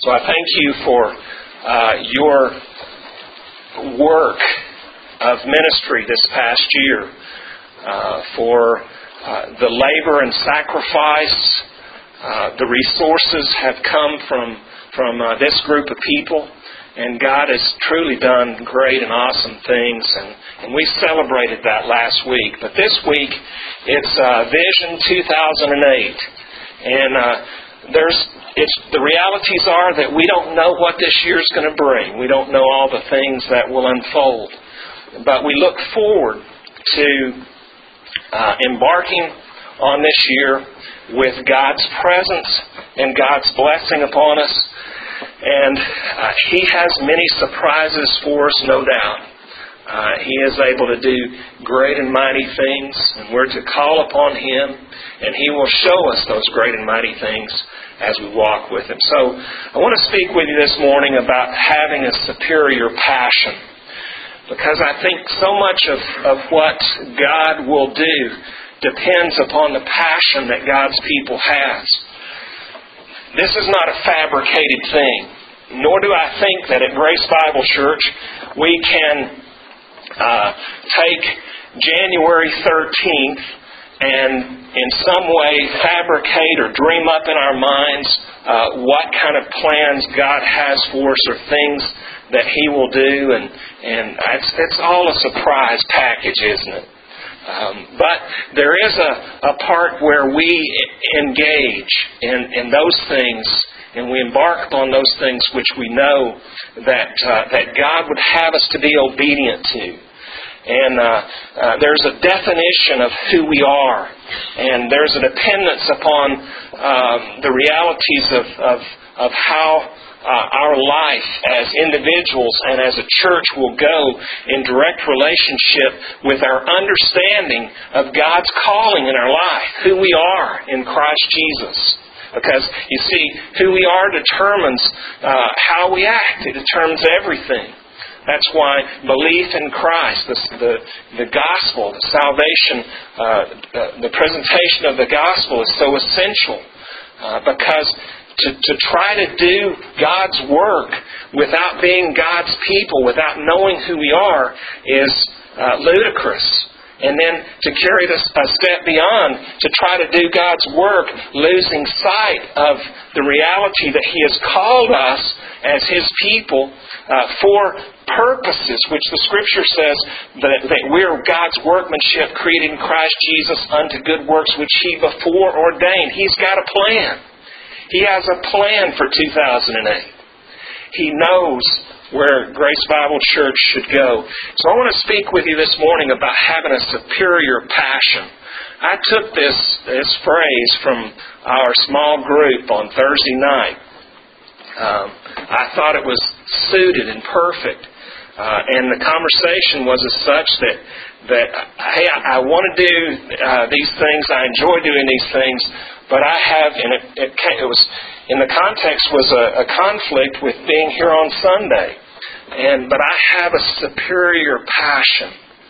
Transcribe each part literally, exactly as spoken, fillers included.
So I thank you for uh, your work of ministry this past year, uh, for uh, the labor and sacrifice. Uh, the resources have come from, from uh, this group of people, and God has truly done great and awesome things, and, and we celebrated that last week. But this week, it's uh, Vision two thousand eight, and uh, there's it's the realities are that we don't know what this year's going to bring. We don't know all the things that will unfold, but we look forward to uh, embarking on this year with God's presence and God's blessing upon us. And uh, He has many surprises for us, no doubt. Uh, he is able to do great and mighty things, and we're to call upon Him, and He will show us those great and mighty things as we walk with Him. So I want to speak with you this morning about having a superior passion, because I think so much of, of what God will do depends upon the passion that God's people has. This is not a fabricated thing, nor do I think that at Grace Bible Church we can uh, take January thirteenth and in some way fabricate or dream up in our minds uh, what kind of plans God has for us or things that He will do, and, and it's, it's all a surprise package, isn't it? Um, but there is a, a part where we engage in, in those things, and we embark upon those things which we know that uh, that God would have us to be obedient to. And uh, uh, there's a definition of who we are, and there's a dependence upon um, the realities of of, of how Uh, our life as individuals and as a church will go in direct relationship with our understanding of God's calling in our life, who we are in Christ Jesus. Because, you see, who we are determines uh, how we act. It determines everything. That's why belief in Christ, the, the, the gospel, the salvation, uh, the presentation of the gospel is so essential. Uh, because To, to try to do God's work without being God's people, without knowing who we are, is uh, ludicrous. And then to carry this a step beyond, to try to do God's work, losing sight of the reality that He has called us as His people uh, for purposes, which the Scripture says that, that we're God's workmanship created in Christ Jesus unto good works which He before ordained. He's got a plan. He has a plan for two thousand eight. He knows where Grace Bible Church should go. So I want to speak with you this morning about having a superior passion. I took this, this phrase from our small group on Thursday night. Um, I thought it was suited and perfect. Uh, and the conversation was as such that, that hey, I, I want to do uh, these things. I enjoy doing these things. But I have, and it, it, it was, in the context was a, a conflict with being here on Sunday. And but I have a superior passion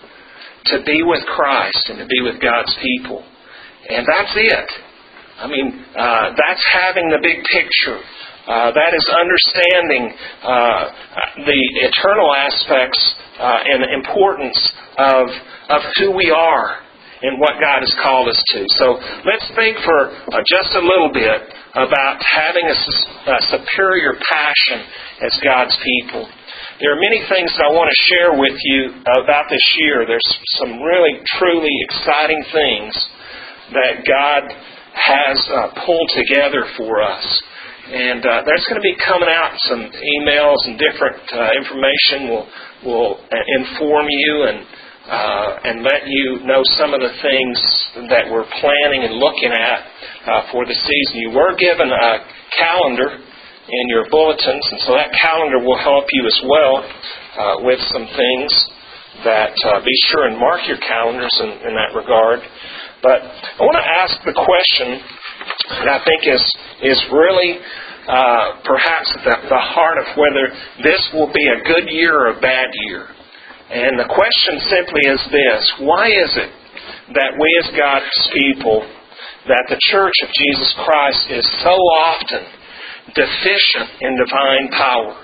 to be with Christ and to be with God's people. And that's it. I mean, uh, that's having the big picture. Uh, that is understanding uh, the eternal aspects uh, and the importance of of who we are and what God has called us to. So let's think for uh, just a little bit about having a, a superior passion as God's people. There are many things that I want to share with you about this year. There's some really, truly exciting things that God has uh, pulled together for us. And uh, there's going to be coming out some emails and different uh, information will will inform you and uh, and let you know some of the things that we're planning and looking at uh, for the season. You were given a calendar in your bulletins, and so that calendar will help you as well uh, with some things that uh, be sure and mark your calendars in, in that regard. But I want to ask the question that I think is is really uh, perhaps at the, the heart of whether this will be a good year or a bad year. And the question simply is this: why is it that we as God's people, that the Church of Jesus Christ is so often deficient in divine power.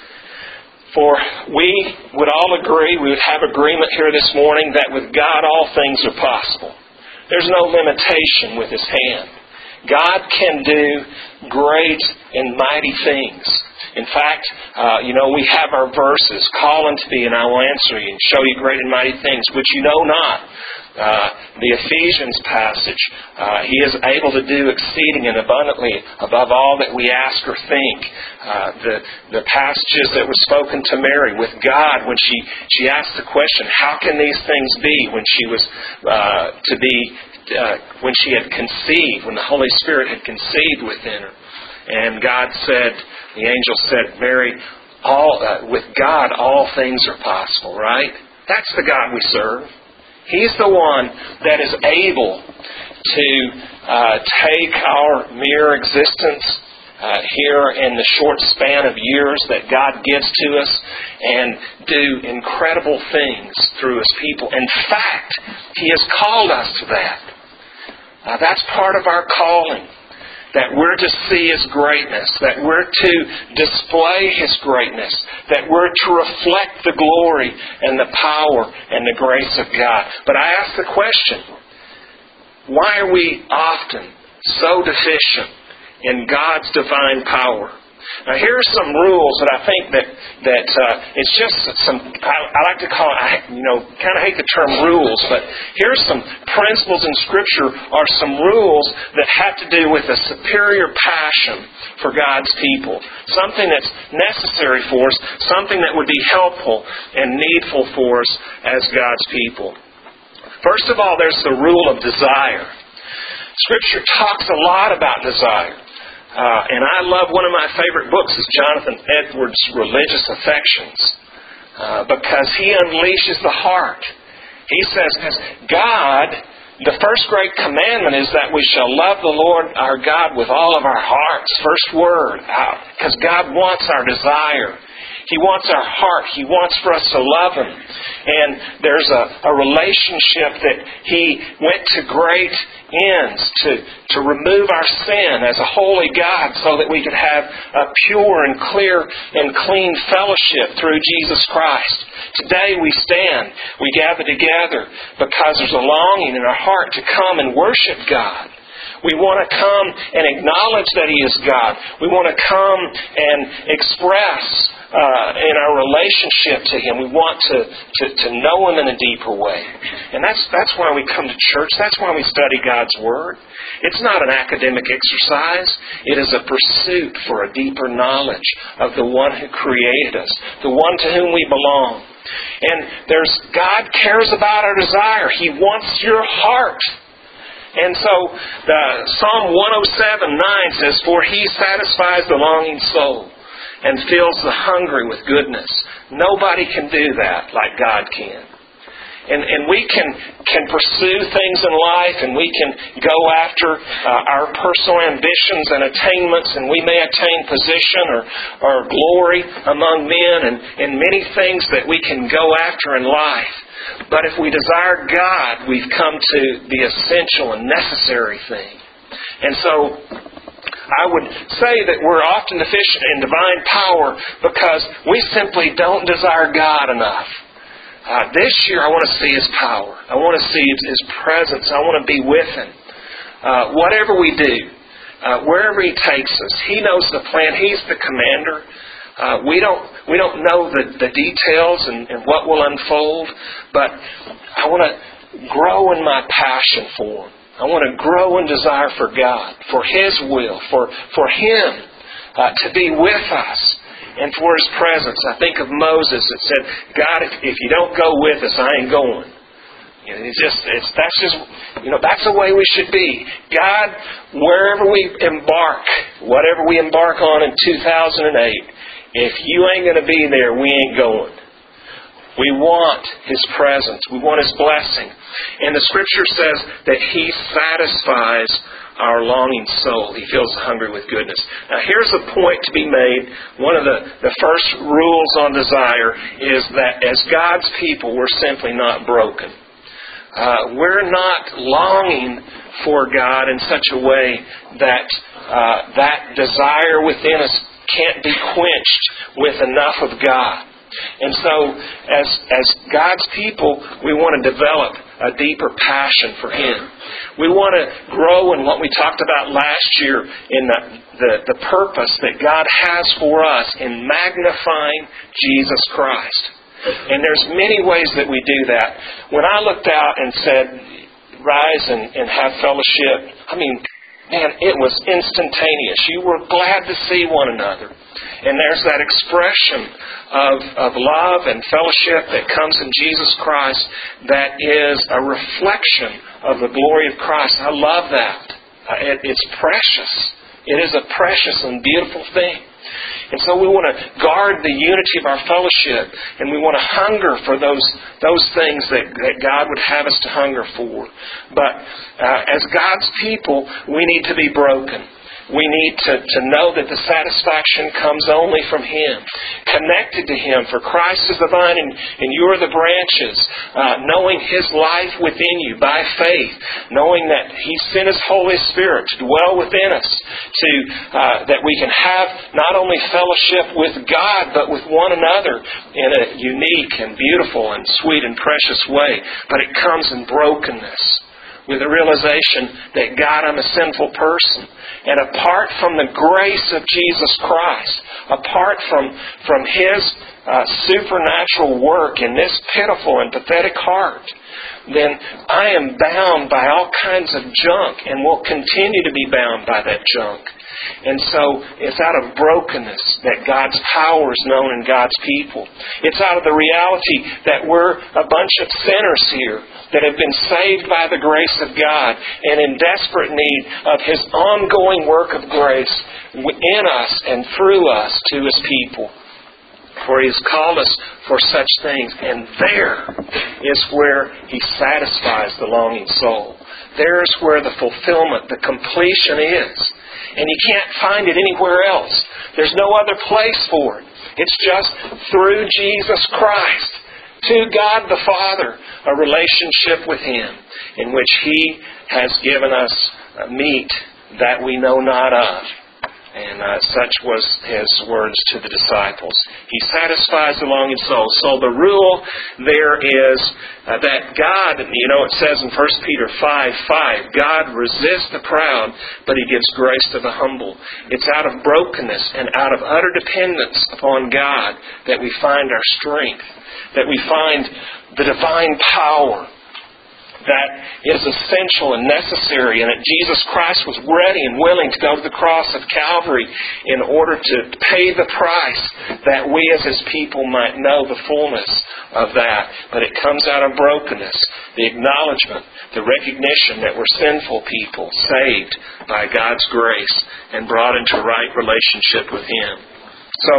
For we would all agree, we would have agreement here this morning that with God all things are possible. There's no limitation with His hand. God can do great and mighty things. In fact, uh, you know, we have our verses, call unto me and I will answer you and show you great and mighty things which you know not. Uh, the Ephesians passage, uh, He is able to do exceeding and abundantly above all that we ask or think. Uh, the the passages that were spoken to Mary with God when she, she asked the question, how can these things be when she was uh, to be, uh, when she had conceived, when the Holy Spirit had conceived within her. And God said, the angel said, Mary, all uh, with God all things are possible, right? That's the God we serve. He's the one that is able to uh, take our mere existence uh, here in the short span of years that God gives to us and do incredible things through His people. In fact, He has called us to that. Uh, that's part of our calling. That we're to see His greatness, that we're to display His greatness, that we're to reflect the glory and the power and the grace of God. But I ask the question, why are we often so deficient in God's divine power? Now here are some rules that I think that that uh, it's just some. I, I like to call it. I, you know, kind of hate the term rules, but here's some principles in Scripture, are some rules that have to do with a superior passion for God's people. Something that's necessary for us. Something that would be helpful and needful for us as God's people. First of all, there's the rule of desire. Scripture talks a lot about desire. Uh, and I love, one of my favorite books is Jonathan Edwards' Religious Affections, uh, because he unleashes the heart. He says, God, the first great commandment is that we shall love the Lord our God with all of our hearts. First word, because God wants our desire. He wants our heart. He wants for us to love Him. And there's a, a relationship that He went to great ends to, to remove our sin as a holy God so that we could have a pure and clear and clean fellowship through Jesus Christ. Today we stand, we gather together because there's a longing in our heart to come and worship God. We want to come and acknowledge that He is God. We want to come and express uh, in our relationship to Him. We want to, to, to know Him in a deeper way. And that's that's why we come to church. That's why we study God's Word. It's not an academic exercise. It is a pursuit for a deeper knowledge of the One who created us, the One to whom we belong. And there's God cares about our desire. He wants your heart. And so the Psalm one oh seven nine says, for He satisfies the longing soul and fills the hungry with goodness. Nobody can do that like God can. And, and we can, can pursue things in life, and we can go after uh, our personal ambitions and attainments, and we may attain position or, or glory among men and, and many things that we can go after in life. But if we desire God, we've come to the essential and necessary thing. And so I would say that we're often deficient in divine power because we simply don't desire God enough. Uh, this year I want to see His power. I want to see His presence. I want to be with Him. Uh, whatever we do, uh, wherever He takes us, He knows the plan. He's the commander. Uh, we don't we don't know the, the details and, and what will unfold, but I want to grow in my passion for Him. I want to grow in desire for God, for His will, for for Him uh, to be with us and for His presence. I think of Moses that said, God, if, if you don't go with us, I ain't going. You know, it's just it's that's just you know that's the way we should be. God, wherever we embark, whatever we embark on in two thousand eight. If you ain't going to be there, we ain't going. We want His presence. We want His blessing. And the Scripture says that He satisfies our longing soul. He fills the hungry with goodness. Now here's a point to be made. One of the, the first rules on desire is that as God's people, we're simply not broken. Uh, we're not longing for God in such a way that uh, that desire within us can't be quenched with enough of God. And so, as as God's people, we want to develop a deeper passion for Him. We want to grow in what we talked about last year in the, the, the purpose that God has for us in magnifying Jesus Christ. And there's many ways that we do that. When I looked out and said, rise and, and have fellowship, I mean, man, it was instantaneous. You were glad to see one another. And there's that expression of, of love and fellowship that comes in Jesus Christ that is a reflection of the glory of Christ. I love that. Uh, it, it's precious. It is a precious and beautiful thing. And so we want to guard the unity of our fellowship, and we want to hunger for those those things that, that God would have us to hunger for. But uh, as God's people, we need to be broken. We need to, to know that the satisfaction comes only from Him, connected to Him. For Christ is the vine and, and you are the branches, uh, knowing His life within you by faith, knowing that He sent His Holy Spirit to dwell within us, to uh, that we can have not only fellowship with God, but with one another in a unique and beautiful and sweet and precious way. But it comes in brokenness, with the realization that, God, I'm a sinful person. And apart from the grace of Jesus Christ, apart from, from His uh, supernatural work in this pitiful and pathetic heart, then I am bound by all kinds of junk and will continue to be bound by that junk. And so it's out of brokenness that God's power is known in God's people. It's out of the reality that we're a bunch of sinners here that have been saved by the grace of God and in desperate need of His ongoing work of grace in us and through us to His people. For He has called us for such things. And there is where He satisfies the longing soul. There's where the fulfillment, the completion is. And you can't find it anywhere else. There's no other place for it. It's just through Jesus Christ, to God the Father, a relationship with Him in which He has given us meat that we know not of. And uh, such was His words to the disciples. He satisfies the longing soul. So the rule there is uh, that God, you know, it says in First Peter five five, God resists the proud, but He gives grace to the humble. It's out of brokenness and out of utter dependence upon God that we find our strength, that we find the divine power that is essential and necessary, and that Jesus Christ was ready and willing to go to the cross of Calvary in order to pay the price that we as His people might know the fullness of that. But it comes out of brokenness, the acknowledgement, the recognition that we're sinful people saved by God's grace and brought into right relationship with Him. So,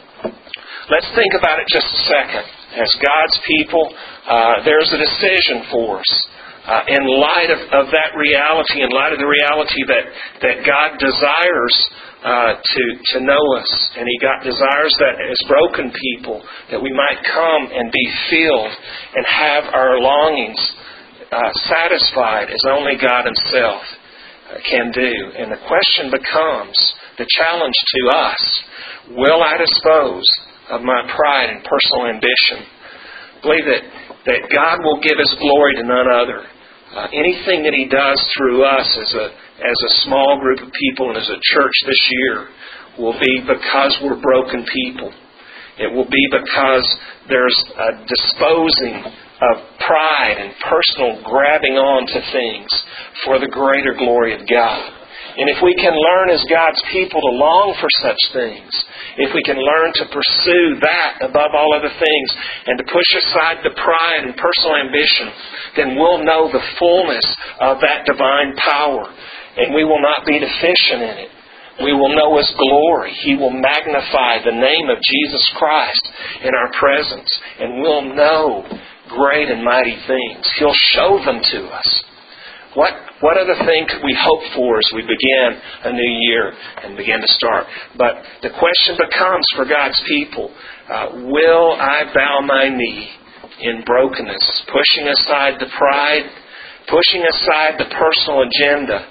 let's think about it just a second. As God's people, uh, there's a decision for us. Uh, in light of, of that reality, in light of the reality that, that God desires uh, to, to know us, and He God desires that as broken people, that we might come and be filled and have our longings uh, satisfied as only God Himself uh, can do. And the question becomes, the challenge to us, will I dispose of my pride and personal ambition? Believe that, that God will give His glory to none other. Uh, anything that He does through us as a as a small group of people and as a church this year will be because we're broken people. It will be because there's a disposing of pride and personal grabbing on to things for the greater glory of God. And if we can learn as God's people to long for such things, if we can learn to pursue that above all other things and to push aside the pride and personal ambition, then we'll know the fullness of that divine power, and we will not be deficient in it. We will know His glory. He will magnify the name of Jesus Christ in our presence, and we'll know great and mighty things. He'll show them to us. What what other thing could we hope for as we begin a new year and begin to start? But the question becomes for God's people, uh, will I bow my knee in brokenness, pushing aside the pride, pushing aside the personal agenda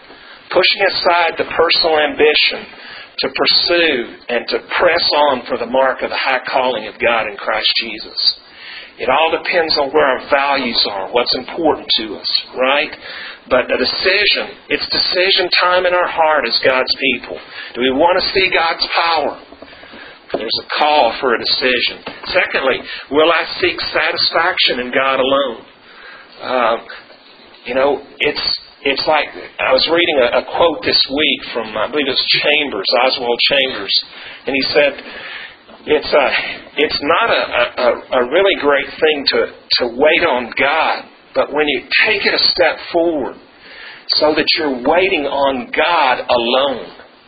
pushing aside the personal ambition to pursue and to press on for the mark of the high calling of God in Christ Jesus. It all depends on where our values are, what's important to us, right? But a decision, it's decision time in our heart as God's people. Do we want to see God's power? There's a call for a decision. Secondly, will I seek satisfaction in God alone? Uh, you know, it's it's like, I was reading a, a quote this week from, I believe it was Chambers, Oswald Chambers, and he said, It's a, it's not a, a, a really great thing to, to wait on God, but when you take it a step forward so that you're waiting on God alone.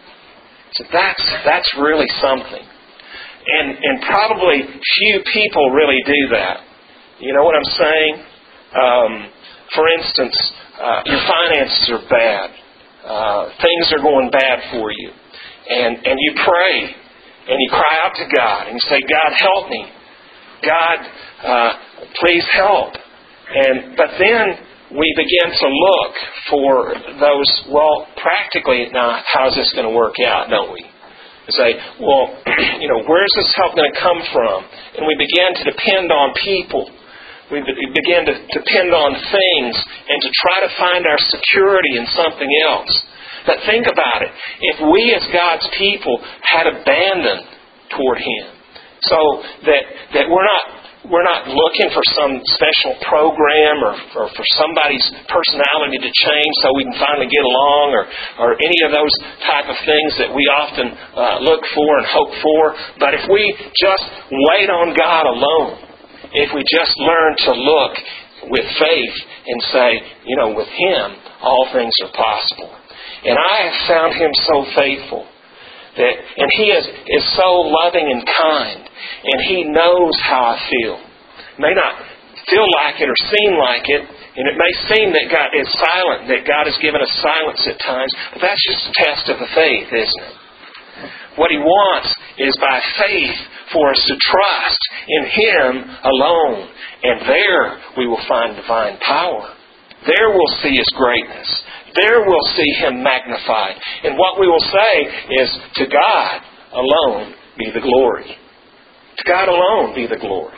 So that's that's really something. And and probably few people really do that. You know what I'm saying? Um, for instance, uh, your finances are bad. Uh, things are going bad for you. And, and you pray. And you cry out to God and you say, God, help me. God, uh, please help. And but then we begin to look for those, well, practically, now, how's this going to work out, don't we? We say, well, you know, where's this help going to come from? And we begin to depend on people. We begin to depend on things and to try to find our security in something else. But think about it. If we as God's people had abandoned toward Him, so that that we're not we're not looking for some special program or, or for somebody's personality to change so we can finally get along, or, or any of those type of things that we often uh, look for and hope for. But if we just wait on God alone, if we just learn to look with faith and say, you know, with Him all things are possible. And I have found Him so faithful, that, and He is, is so loving and kind, and He knows how I feel. It may not feel like it or seem like it, and it may seem that God is silent, that God has given us silence at times, but that's just a test of the faith, isn't it? What He wants is by faith for us to trust in Him alone, and there we will find divine power. There we'll see His greatness. There we'll see Him magnified. And what we will say is, to God alone be the glory. To God alone be the glory.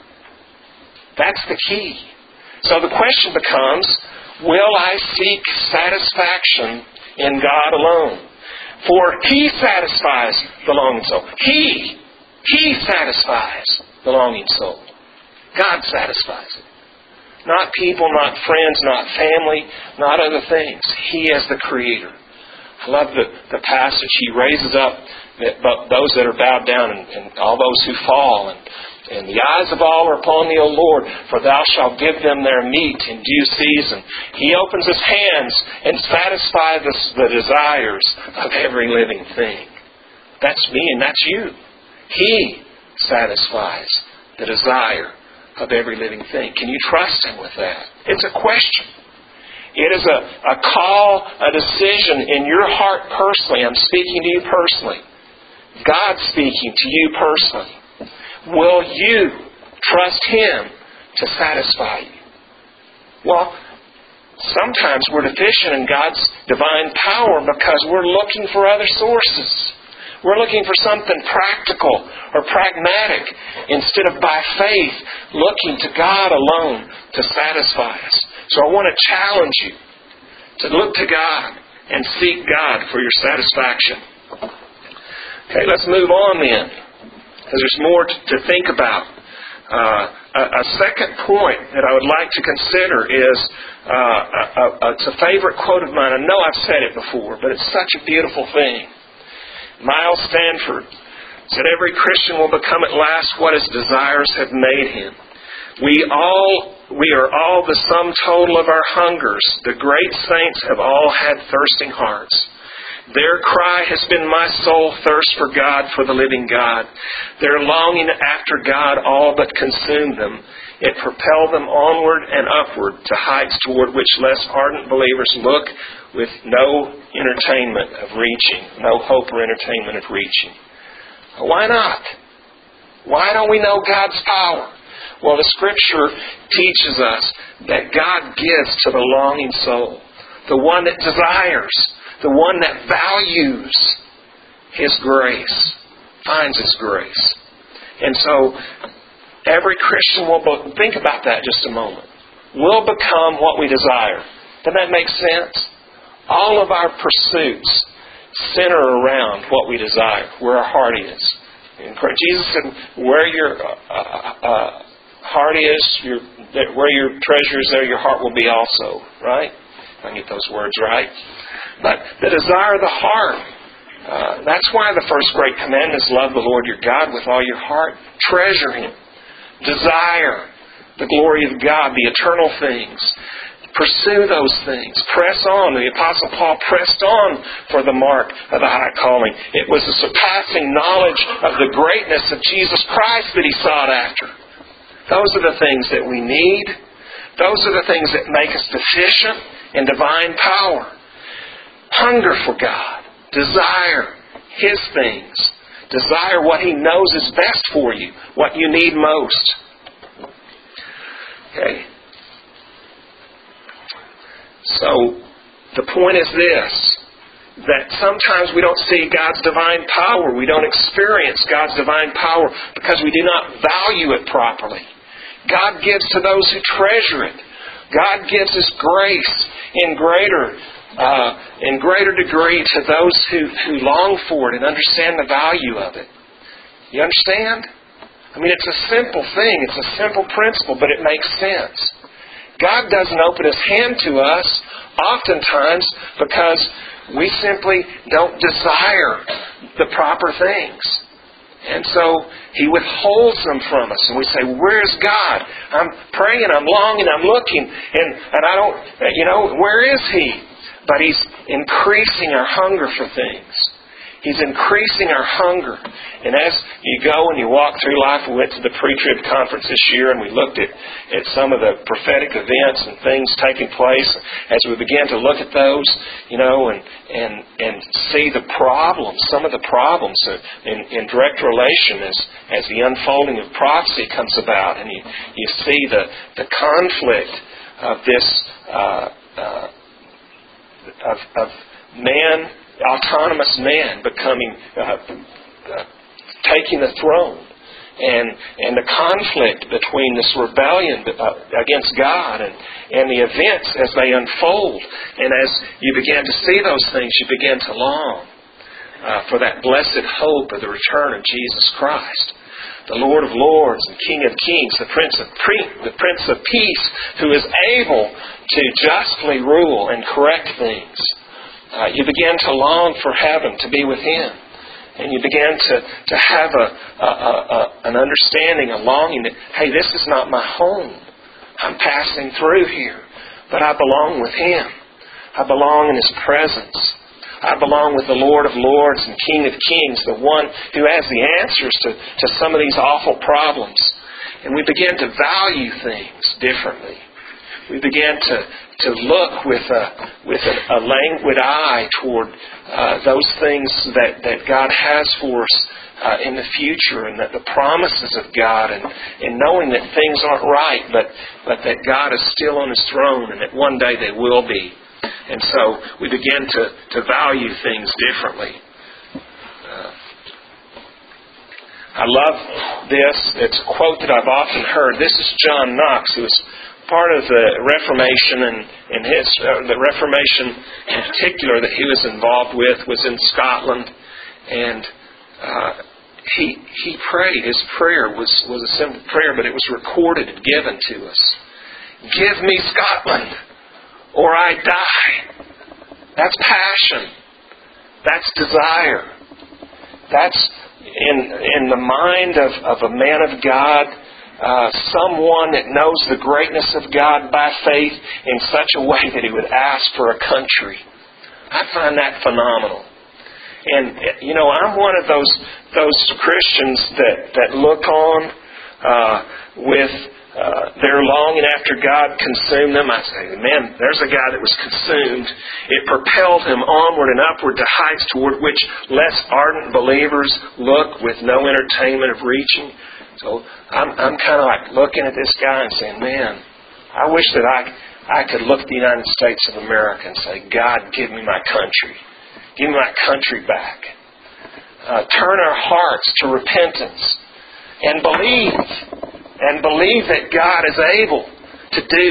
That's the key. So the question becomes, will I seek satisfaction in God alone? For He satisfies the longing soul. He, He satisfies the longing soul. God satisfies it. Not people, not friends, not family, not other things. He is the Creator. I love the, the passage. He raises up the, those that are bowed down and, and all those who fall. And, and the eyes of all are upon thee, O Lord, for Thou shalt give them their meat in due season. He opens His hands and satisfies the, the desires of every living thing. That's me and that's you. He satisfies the desire of every living thing. Can you trust Him with that? It's a question. It is a, a call, a decision in your heart personally. I'm speaking to you personally. God speaking to you personally. Will you trust Him to satisfy you? Well, sometimes we're deficient in God's divine power because we're looking for other sources. We're looking for something practical or pragmatic instead of by faith looking to God alone to satisfy us. So I want to challenge you to look to God and seek God for your satisfaction. Okay, let's move on then, because there's more to, to think about. Uh, a, a second point that I would like to consider is, uh, a, a, it's a favorite quote of mine. I know I've said it before, but it's such a beautiful thing. Miles Stanford said, every Christian will become at last what his desires have made him. We all, we are all the sum total of our hungers. The great saints have all had thirsting hearts. Their cry has been, my soul thirsts for God, for the living God. Their longing after God all but consumed them. It propelled them onward and upward to heights toward which less ardent believers look with no entertainment of reaching, no hope or entertainment of reaching. Why not? Why don't we know God's power? Well, the Scripture teaches us that God gives to the longing soul, the one that desires, The one that values His grace finds His grace. And so, every Christian will, be, think about that just a moment, will become what we desire. Doesn't that make sense? All of our pursuits center around what we desire, where our heart is. And Jesus said, where your uh, uh, heart is, your, where your treasure is, there your heart will be also. Right? If I can get those words right. But the desire of the heart, uh, that's why the first great commandment is love the Lord your God with all your heart. Treasure Him. Desire the glory of God, the eternal things. Pursue those things. Press on. The Apostle Paul pressed on for the mark of the high calling. It was the surpassing knowledge of the greatness of Jesus Christ that he sought after. Those are the things that we need. Those are the things that make us deficient in divine power. Hunger for God. Desire His things. Desire what He knows is best for you. What you need most. Okay. So, the point is this, that sometimes we don't see God's divine power. We don't experience God's divine power because we do not value it properly. God gives to those who treasure it. God gives His grace in greater, uh, in greater degree to those who, who long for it and understand the value of it. You understand? I mean, it's a simple thing. It's a simple principle, but it makes sense. God doesn't open His hand to us oftentimes because we simply don't desire the proper things. And so He withholds them from us. And we say, where's God? I'm praying, I'm longing, I'm looking, and, and I don't, you know, where is He? But He's increasing our hunger for things. He's increasing our hunger. And as you go and you walk through life, we went to the pre-trib conference this year and we looked at, at some of the prophetic events and things taking place. As we began to look at those, you know, and and, and see the problems, some of the problems in, in direct relation as, as the unfolding of prophecy comes about. And you, you see the, the conflict of this, uh, uh, of, of man, autonomous man becoming, uh, uh, taking the throne, and and the conflict between this rebellion uh, against God and, and the events as they unfold. And as you begin to see those things, you begin to long uh, for that blessed hope of the return of Jesus Christ, the Lord of Lords and King of Kings, the Prince of Pre- the Prince of Peace, who is able to justly rule and correct things. Uh, you begin to long for heaven, to be with Him. And you begin to, to have a, a, a, a an understanding, a longing that, hey, this is not my home. I'm passing through here. But I belong with Him. I belong in His presence. I belong with the Lord of Lords and King of Kings, the one who has the answers to, to some of these awful problems. And we begin to value things differently. We begin to, to look with a with a, a languid eye toward uh, those things that, that God has for us uh, in the future, and that the promises of God, and, and knowing that things aren't right, but but that God is still on His throne, and that one day they will be. And so we begin to, to value things differently. Uh, I love this. It's a quote that I've often heard. This is John Knox, who was part of the Reformation, and, and his uh, the Reformation in particular that he was involved with was in Scotland, and uh, he he prayed. His prayer was, was a simple prayer, but it was recorded and given to us. Give me Scotland, or I die. That's passion. That's desire. That's in in the mind of, of a man of God. Uh, someone that knows the greatness of God by faith in such a way that he would ask for a country. I find that phenomenal. And, you know, I'm one of those those Christians that, that look on uh, with uh, their longing after God consumed them. I say, man, there's a guy that was consumed. It propelled him onward and upward to heights toward which less ardent believers look with no entertainment of reaching. So I'm I'm kind of like looking at this guy and saying, man, I wish that I I could look at the United States of America and say, God, give me my country. Give me my country back. Uh, turn our hearts to repentance and believe. And believe that God is able to do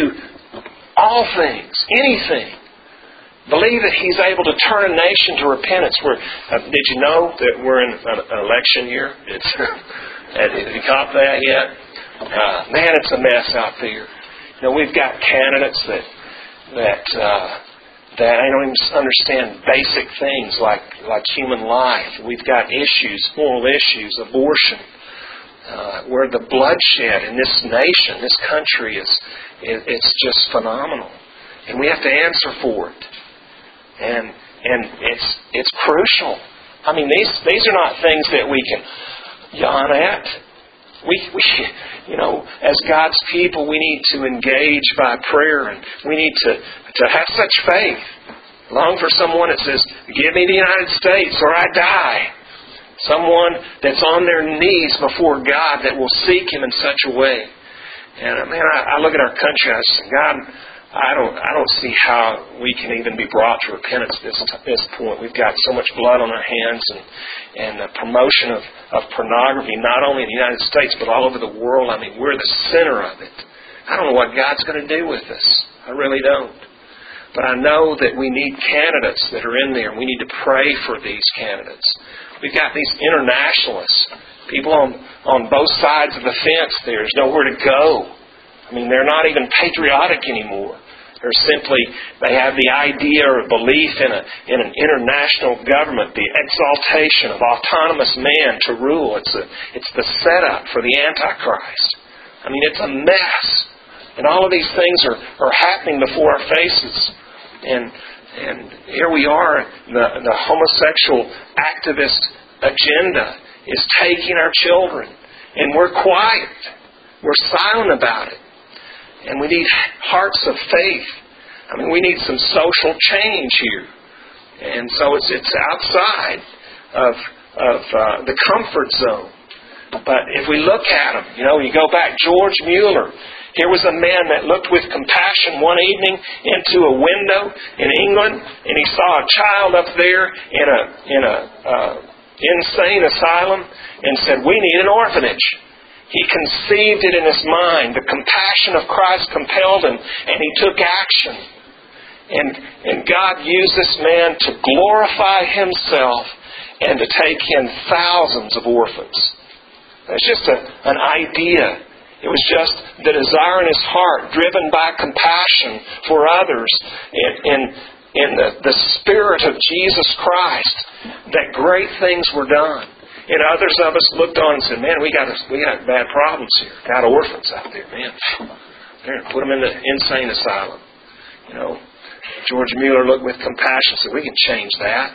all things, anything. Believe that He's able to turn a nation to repentance. We're, uh, did you know that we're in an, an election year? It's, have you caught that yet? Uh, man, it's a mess out there. You know, we've got candidates that that uh, that I don't even understand basic things like like human life. We've got issues, moral issues, abortion, uh, where the bloodshed in this nation, this country is it, it's just phenomenal, and we have to answer for it. And and it's it's crucial. I mean, these these are not things that we can yawn at. We we you know, as God's people, we need to engage by prayer, and we need to to have such faith. Long for someone that says, "Give me the United States, or I die." Someone that's on their knees before God that will seek Him in such a way. And man, I, I look at our country, I say, God, I don't I don't see how we can even be brought to repentance at this, this point. We've got so much blood on our hands, and, and the promotion of, of pornography, not only in the United States, but all over the world. I mean, we're the center of it. I don't know what God's going to do with us. I really don't. But I know that we need candidates that are in there, and we need to pray for these candidates. We've got these internationalists, people on, on both sides of the fence. There's nowhere to go. I mean, they're not even patriotic anymore. They're simply, they have the idea or belief in a in an international government, the exaltation of autonomous man to rule. It's a, it's the setup for the Antichrist. I mean, it's a mess. And all of these things are, are happening before our faces. And and here we are, the, the homosexual activist agenda is taking our children. And we're quiet. We're silent about it. And we need hearts of faith. I mean, we need some social change here. And so it's it's outside of of uh, the comfort zone. But if we look at them, you know, you go back, George Mueller. Here was a man that looked with compassion one evening into a window in England, and he saw a child up there in a in a uh, insane asylum, and said, "We need an orphanage." He conceived it in his mind. The compassion of Christ compelled him, and he took action. And, and God used this man to glorify Himself and to take in thousands of orphans. It's just a, an idea. It was just the desire in his heart, driven by compassion for others, in, in, in the, the Spirit of Jesus Christ, that great things were done. And others of us looked on and said, "Man, we got we got bad problems here. Got orphans out there, man. There, put them in the insane asylum." You know, George Mueller looked with compassion and said, "We can change that."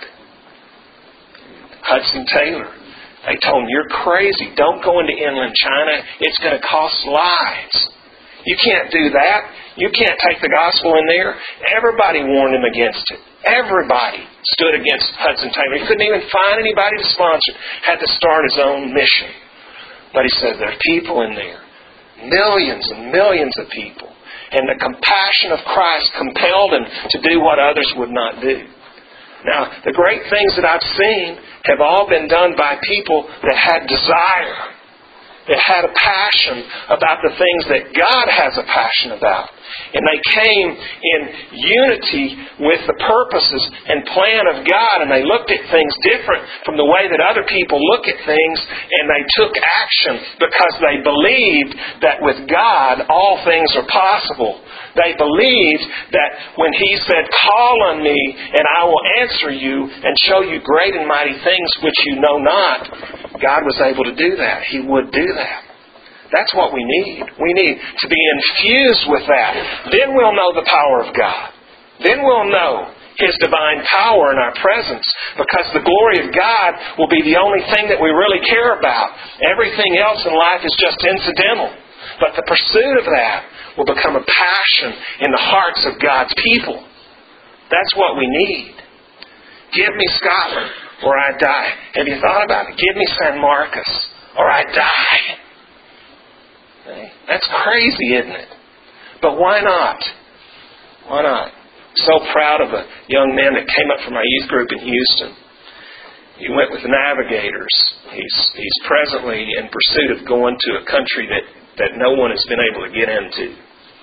Hudson Taylor, they told him, "You're crazy. Don't go into inland China. It's going to cost lives. You can't do that. You can't take the gospel in there." Everybody warned him against it. Everybody stood against Hudson Taylor. He couldn't even find anybody to sponsor it. Had to start his own mission. But he said, there are people in there. Millions and millions of people. And the compassion of Christ compelled him to do what others would not do. Now, the great things that I've seen have all been done by people that had desire. That had a passion about the things that God has a passion about. And they came in unity with the purposes and plan of God, and they looked at things different from the way that other people look at things, and they took action because they believed that with God all things are possible. They believed that when He said, "Call on me and I will answer you and show you great and mighty things which you know not," God was able to do that. He would do that. That's what we need. We need to be infused with that. Then we'll know the power of God. Then we'll know His divine power in our presence, because the glory of God will be the only thing that we really care about. Everything else in life is just incidental. But the pursuit of that will become a passion in the hearts of God's people. That's what we need. Give me Scotland or I die. Have you thought about it? Give me San Marcos or I die. That's crazy, isn't it? But why not? Why not? So proud of a young man that came up from my youth group in Houston. He went with the Navigators. He's he's presently in pursuit of going to a country that, that no one has been able to get into.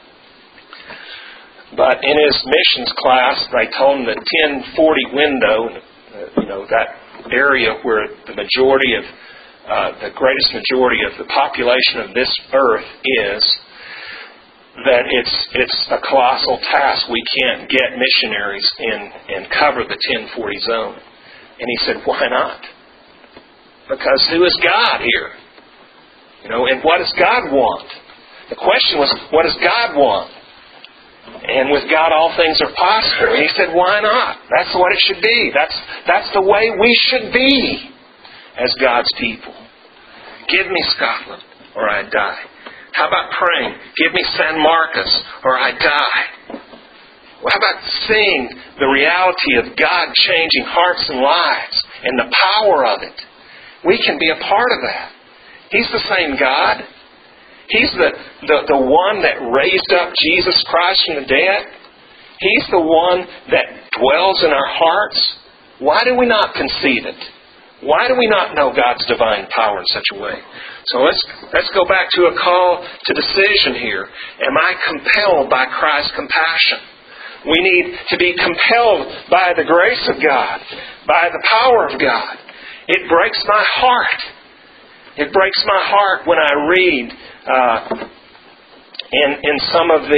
But in his missions class, they told him the ten forty window, you know, that area where the majority of, uh, the greatest majority of the population of this earth is, that it's it's a colossal task. We can't get missionaries in and cover the ten forty zone. And he said, why not? Because who is God here? You know, and what does God want? The question was, what does God want? And with God, all things are possible. And he said, why not? That's what it should be. That's that's the way we should be as God's people. Give me Scotland, or I die. How about praying, give me San Marcos, or I die? Well, how about seeing the reality of God changing hearts and lives and the power of it? We can be a part of that. He's the same God. He's the, the, the one that raised up Jesus Christ from the dead. He's the one that dwells in our hearts. Why do we not conceive it? Why do we not know God's divine power in such a way? So let's let's go back to a call to decision here. Am I compelled by Christ's compassion? We need to be compelled by the grace of God, by the power of God. It breaks my heart. It breaks my heart when I read uh, in in some of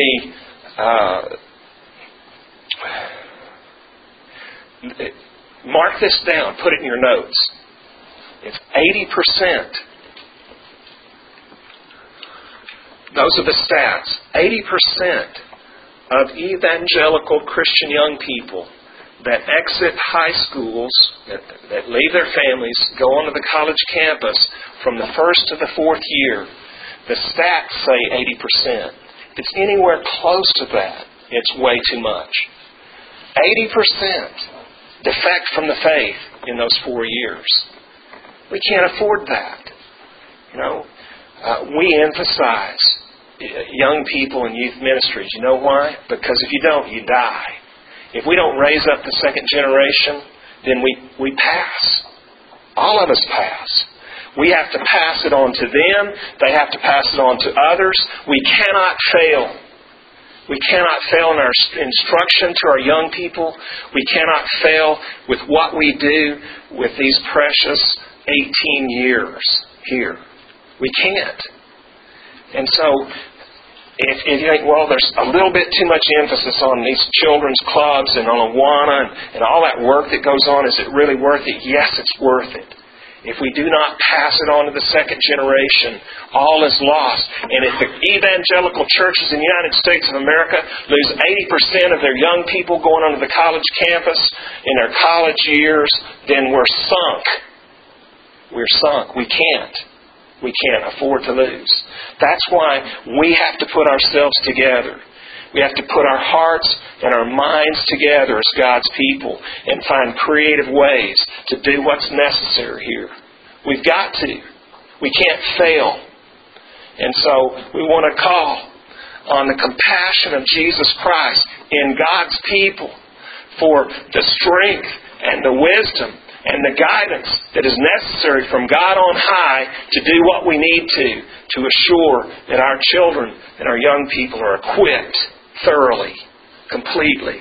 the. Uh, Mark this down. Put it in your notes. It's eighty percent. Those are the stats. eighty percent of evangelical Christian young people that exit high schools, that, that leave their families, go onto the college campus from the first to the fourth year, the stats say eighty percent. If it's anywhere close to that, it's way too much. eighty percent. Defect from the faith in those four years. We can't afford that. You know, uh, we emphasize young people in youth ministries. You know why? Because if you don't, you die. If we don't raise up the second generation, then we, we pass. All of us pass. We have to pass it on to them. They have to pass it on to others. We cannot fail. We cannot fail in our instruction to our young people. We cannot fail with what we do with these precious eighteen years here. We can't. And so, if, if you think, well, there's a little bit too much emphasis on these children's clubs and on Awana and, and all that work that goes on, is it really worth it? Yes, it's worth it. If we do not pass it on to the second generation, all is lost. And if the evangelical churches in the United States of America lose eighty percent of their young people going onto the college campus in their college years, then we're sunk. We're sunk. We can't. We can't afford to lose. That's why we have to put ourselves together. We have to put our hearts and our minds together as God's people and find creative ways to do what's necessary here. We've got to. We can't fail. And so we want to call on the compassion of Jesus Christ in God's people for the strength and the wisdom and the guidance that is necessary from God on high to do what we need to, to assure that our children and our young people are equipped thoroughly, completely.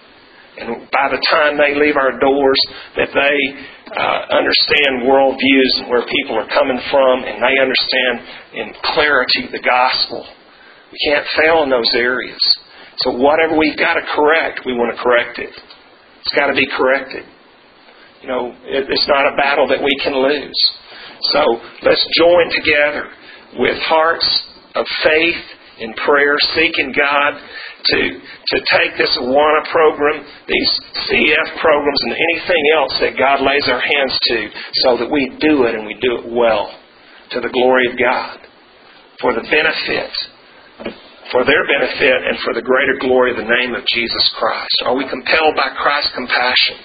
And by the time they leave our doors, that they uh, understand worldviews and where people are coming from, and they understand in clarity the gospel. We can't fail in those areas. So whatever we've got to correct, we want to correct it. It's got to be corrected. You know, it, it's not a battle that we can lose. So let's join together with hearts of faith in prayer, seeking God to to take this Awana program, these C F programs, and anything else that God lays our hands to, so that we do it and we do it well, to the glory of God, for the benefit, for their benefit, and for the greater glory of the name of Jesus Christ. Are we compelled by Christ's compassion?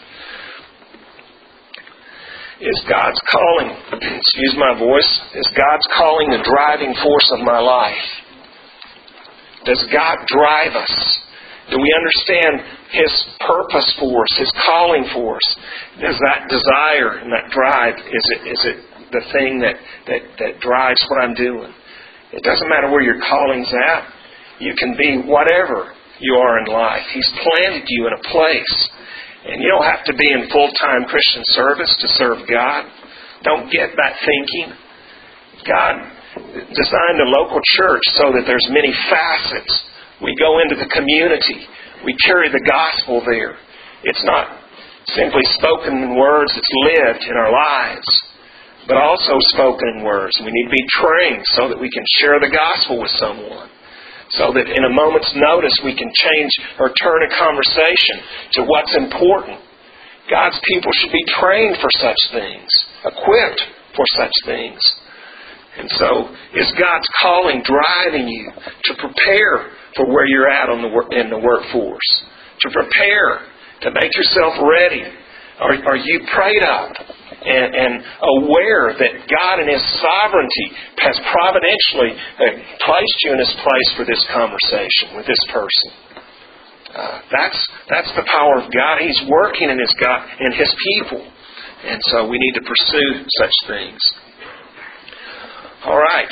Is God's calling, excuse my voice, is God's calling the driving force of my life? Does God drive us? Do we understand His purpose for us, His calling for us? Is that desire and that drive, is it is it the thing that, that, that drives what I'm doing? It doesn't matter where your calling's at. You can be whatever you are in life. He's planted you in a place. And you don't have to be in full-time Christian service to serve God. Don't get that thinking. God designed a local church so that there's many facets. We go into the community. We carry the gospel there. It's not simply spoken in words, it's lived in our lives, but also spoken in words. We need to be trained so that we can share the gospel with someone, so that in a moment's notice we can change or turn a conversation to what's important. God's people should be trained for such things, equipped for such things. And so, is God's calling driving you to prepare for where you're at on the work, in the workforce? To prepare, to make yourself ready? Are, are you prayed up and, and aware that God in His sovereignty has providentially placed you in this place for this conversation with this person? Uh, that's that's the power of God. He's working in His God in His people, and so we need to pursue such things. All right.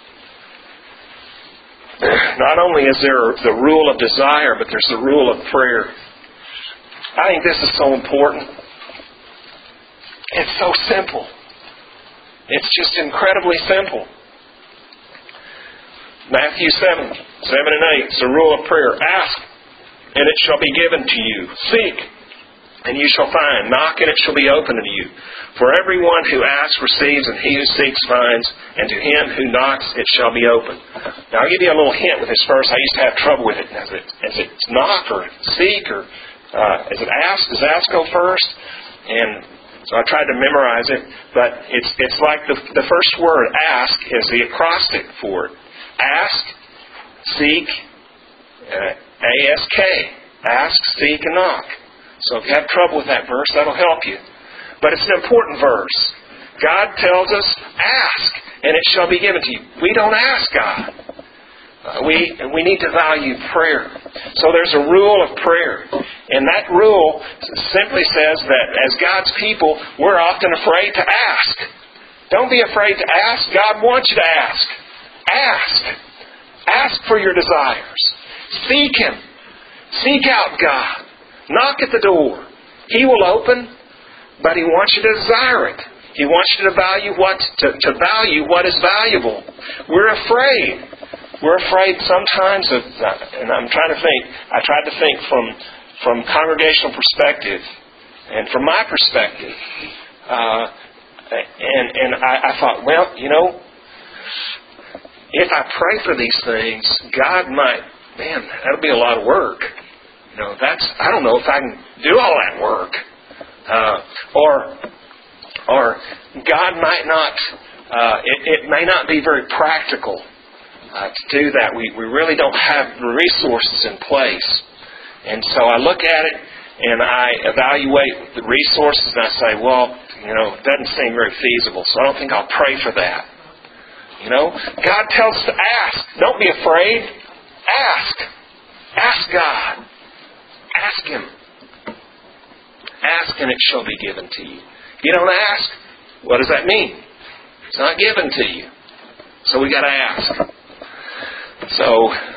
Not only is there the rule of desire, but there's the rule of prayer. I think this is so important. It's so simple. It's just incredibly simple. Matthew seven, seven and eight. It's the rule of prayer. Ask, and it shall be given to you. Seek, and you shall find. Knock, and it shall be opened unto you. For everyone who asks receives, and he who seeks finds, and to him who knocks it shall be opened. Now I'll give you a little hint with this verse. I used to have trouble with it. Is it, is it knock or seek or uh, is it ask? Does ask go first? And so I tried to memorize it, but it's it's like the the first word, ask, is the acrostic for it. Ask, seek, uh, A S K. Ask, seek, and knock. So if you have trouble with that verse, that'll help you. But it's an important verse. God tells us, ask, and it shall be given to you. We don't ask God. Uh, we we need to value prayer. So there's a rule of prayer. And that rule simply says that as God's people, we're often afraid to ask. Don't be afraid to ask. God wants you to ask. Ask. Ask for your desires. Seek Him. Seek out God. Knock at the door. He will open, but He wants you to desire it. He wants you to value what to, to value what is valuable. We're afraid. We're afraid sometimes of, and I'm trying to think. I tried to think from from congregational perspective, and from my perspective, uh, and and I, I thought, well, you know, if I pray for these things, God might, man, that'll be a lot of work. You know, that's I don't know if I can do all that work. Uh, or, or God might not. Uh, it, it may not be very practical uh, to do that. We we really don't have the resources in place, and so I look at it and I evaluate the resources and I say, well, you know, it doesn't seem very feasible, so I don't think I'll pray for that. You know, God tells us to ask. Don't be afraid. Ask. Ask God. Ask Him. Ask and it shall be given to you. If you don't ask, what does that mean? It's not given to you. So we got to ask. So,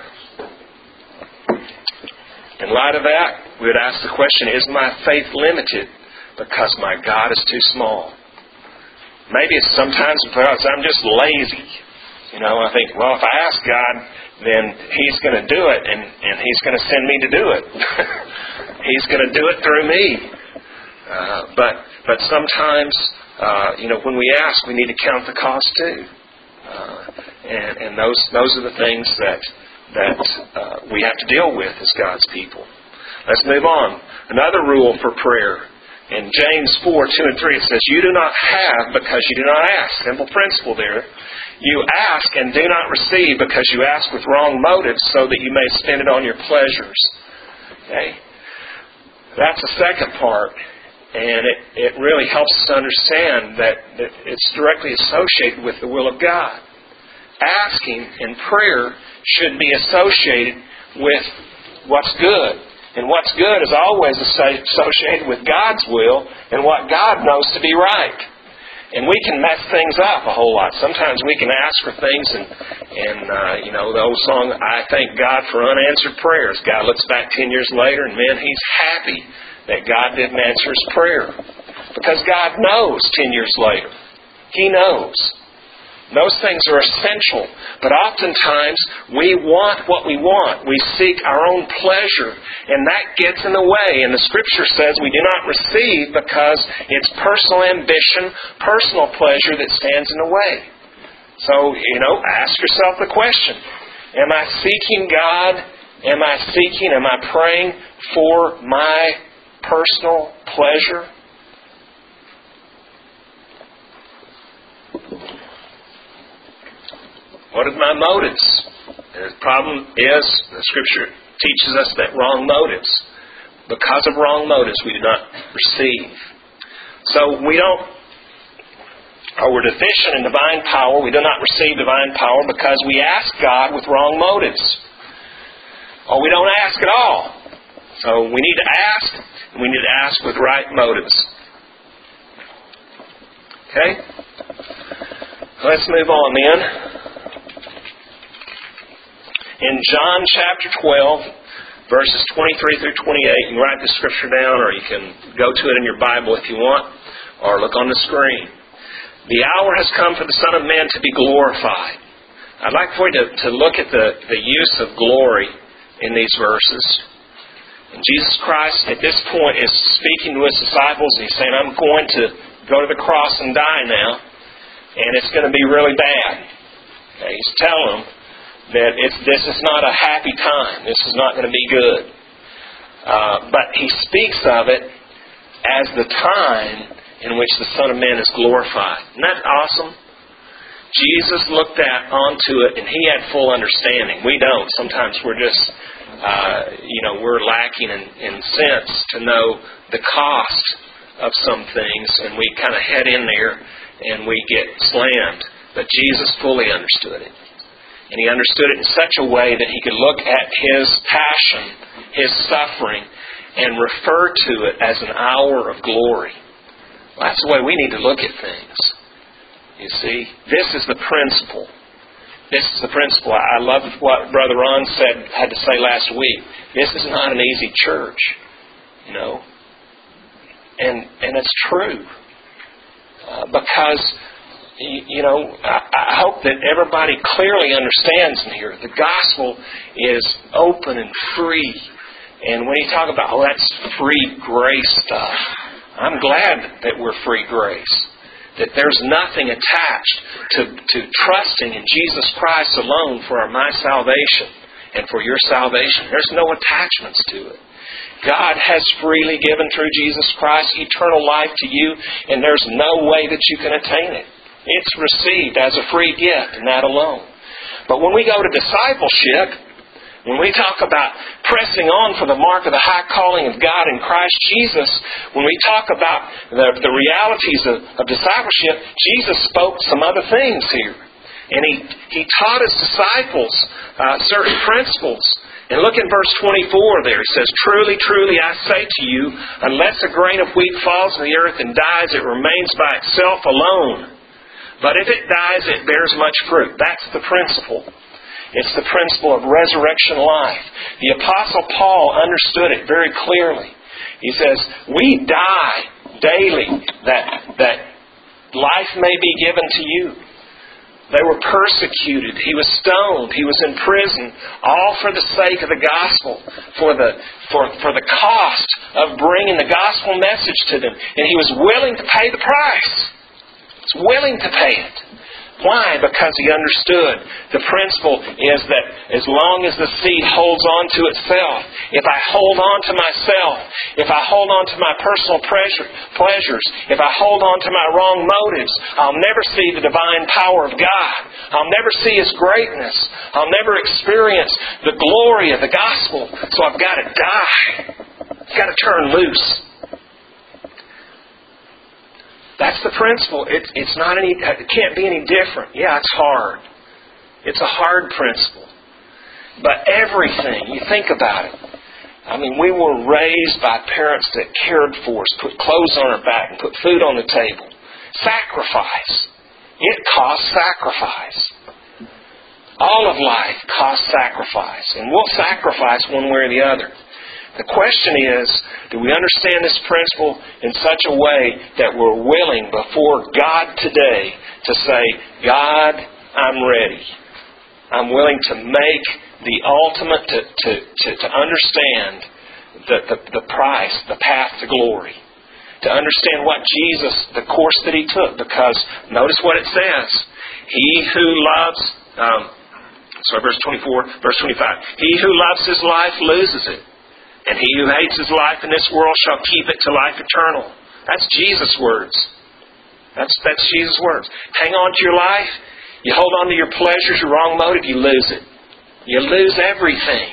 in light of that, we would ask the question, is my faith limited because my God is too small? Maybe it's sometimes because I'm just lazy. You know, I think, well, if I ask God, then He's going to do it, and, and He's going to send me to do it. He's going to do it through me. Uh, but but sometimes, uh, you know, when we ask, we need to count the cost too. Uh, and and those those are the things that that uh, we have to deal with as God's people. Let's move on. Another rule for prayer. In James four, two and three, it says, you do not have because you do not ask. Simple principle there. You ask and do not receive because you ask with wrong motives so that you may spend it on your pleasures. Okay? That's the second part. And it, it really helps us understand that, that it's directly associated with the will of God. Asking in prayer should be associated with what's good. And what's good is always associated with God's will and what God knows to be right. And we can mess things up a whole lot. Sometimes we can ask for things and, and uh, you know, the old song, I thank God for unanswered prayers. God looks back ten years later and, man, He's happy that God didn't answer His prayer. Because God knows ten years later. He knows. Those things are essential. But oftentimes, we want what we want. We seek our own pleasure. And that gets in the way. And the Scripture says we do not receive because it's personal ambition, personal pleasure that stands in the way. So, you know, ask yourself the question. Am I seeking God? Am I seeking, am I praying for my personal pleasure? What are my motives? And the problem is, the Scripture teaches us that wrong motives. Because of wrong motives, we do not receive. So we don't, or we're deficient in divine power. We do not receive divine power because we ask God with wrong motives. Or we don't ask at all. So we need to ask, and we need to ask with right motives. Okay? Let's move on then. In John chapter twelve, verses twenty-three through twenty-eight, you can write the Scripture down, or you can go to it in your Bible if you want, or look on the screen. The hour has come for the Son of Man to be glorified. I'd like for you to, to look at the, the use of glory in these verses. And Jesus Christ, at this point, is speaking to His disciples, and He's saying, I'm going to go to the cross and die now, and it's going to be really bad. Okay, He's telling them that it's, this is not a happy time. This is not going to be good. Uh, but He speaks of it as the time in which the Son of Man is glorified. Isn't that awesome? Jesus looked at onto it, and He had full understanding. We don't. Sometimes we're just, uh, you know, we're lacking in, in sense to know the cost of some things, and we kind of head in there and we get slammed. But Jesus fully understood it. And He understood it in such a way that He could look at His passion, His suffering, and refer to it as an hour of glory. Well, that's the way we need to look at things. You see, this is the principle. This is the principle. I love what Brother Ron said, had to say last week. This is not an easy church, you know. And and it's true. Uh, because... You know, I hope that everybody clearly understands in here. The gospel is open and free. And when you talk about, oh, that's free grace stuff, I'm glad that we're free grace. That there's nothing attached to, to trusting in Jesus Christ alone for my salvation and for your salvation. There's no attachments to it. God has freely given through Jesus Christ eternal life to you, and there's no way that you can attain it. It's received as a free gift, and that alone. But when we go to discipleship, when we talk about pressing on for the mark of the high calling of God in Christ Jesus, when we talk about the, the realities of, of discipleship, Jesus spoke some other things here. And He, he taught His disciples uh, certain principles. And look in verse twenty-four there. He says, Truly, truly, I say to you, unless a grain of wheat falls in the earth and dies, it remains by itself alone. But if it dies, it bears much fruit. That's the principle. It's the principle of resurrection life. The Apostle Paul understood it very clearly. He says, we die daily that, that life may be given to you. They were persecuted. He was stoned. He was in prison, all for the sake of the gospel, for the, for, for the cost of bringing the gospel message to them. And he was willing to pay the price. Willing to pay it. Why? Because he understood the principle is that as long as the seed holds on to itself, if I hold on to myself, if I hold on to my personal pleasures, if I hold on to my wrong motives, I'll never see the divine power of God. I'll never see His greatness. I'll never experience the glory of the gospel. So I've got to die. I've got to turn loose. That's the principle. It, it's not any. It can't be any different. Yeah, it's hard. It's a hard principle. But everything, you think about it. I mean, we were raised by parents that cared for us, put clothes on our back, and put food on the table. Sacrifice. It costs sacrifice. All of life costs sacrifice. And we'll sacrifice one way or the other. The question is, do we understand this principle in such a way that we're willing before God today to say, God, I'm ready. I'm willing to make the ultimate, to, to, to, to understand the, the, the price, the path to glory. To understand what Jesus, the course that He took. Because notice what it says. He who loves, um, sorry, verse twenty-four, verse twenty-five. He who loves his life loses it. And he who hates his life in this world shall keep it to life eternal. That's Jesus' words. That's, that's Jesus' words. Hang on to your life. You hold on to your pleasures, your wrong motive, you lose it. You lose everything.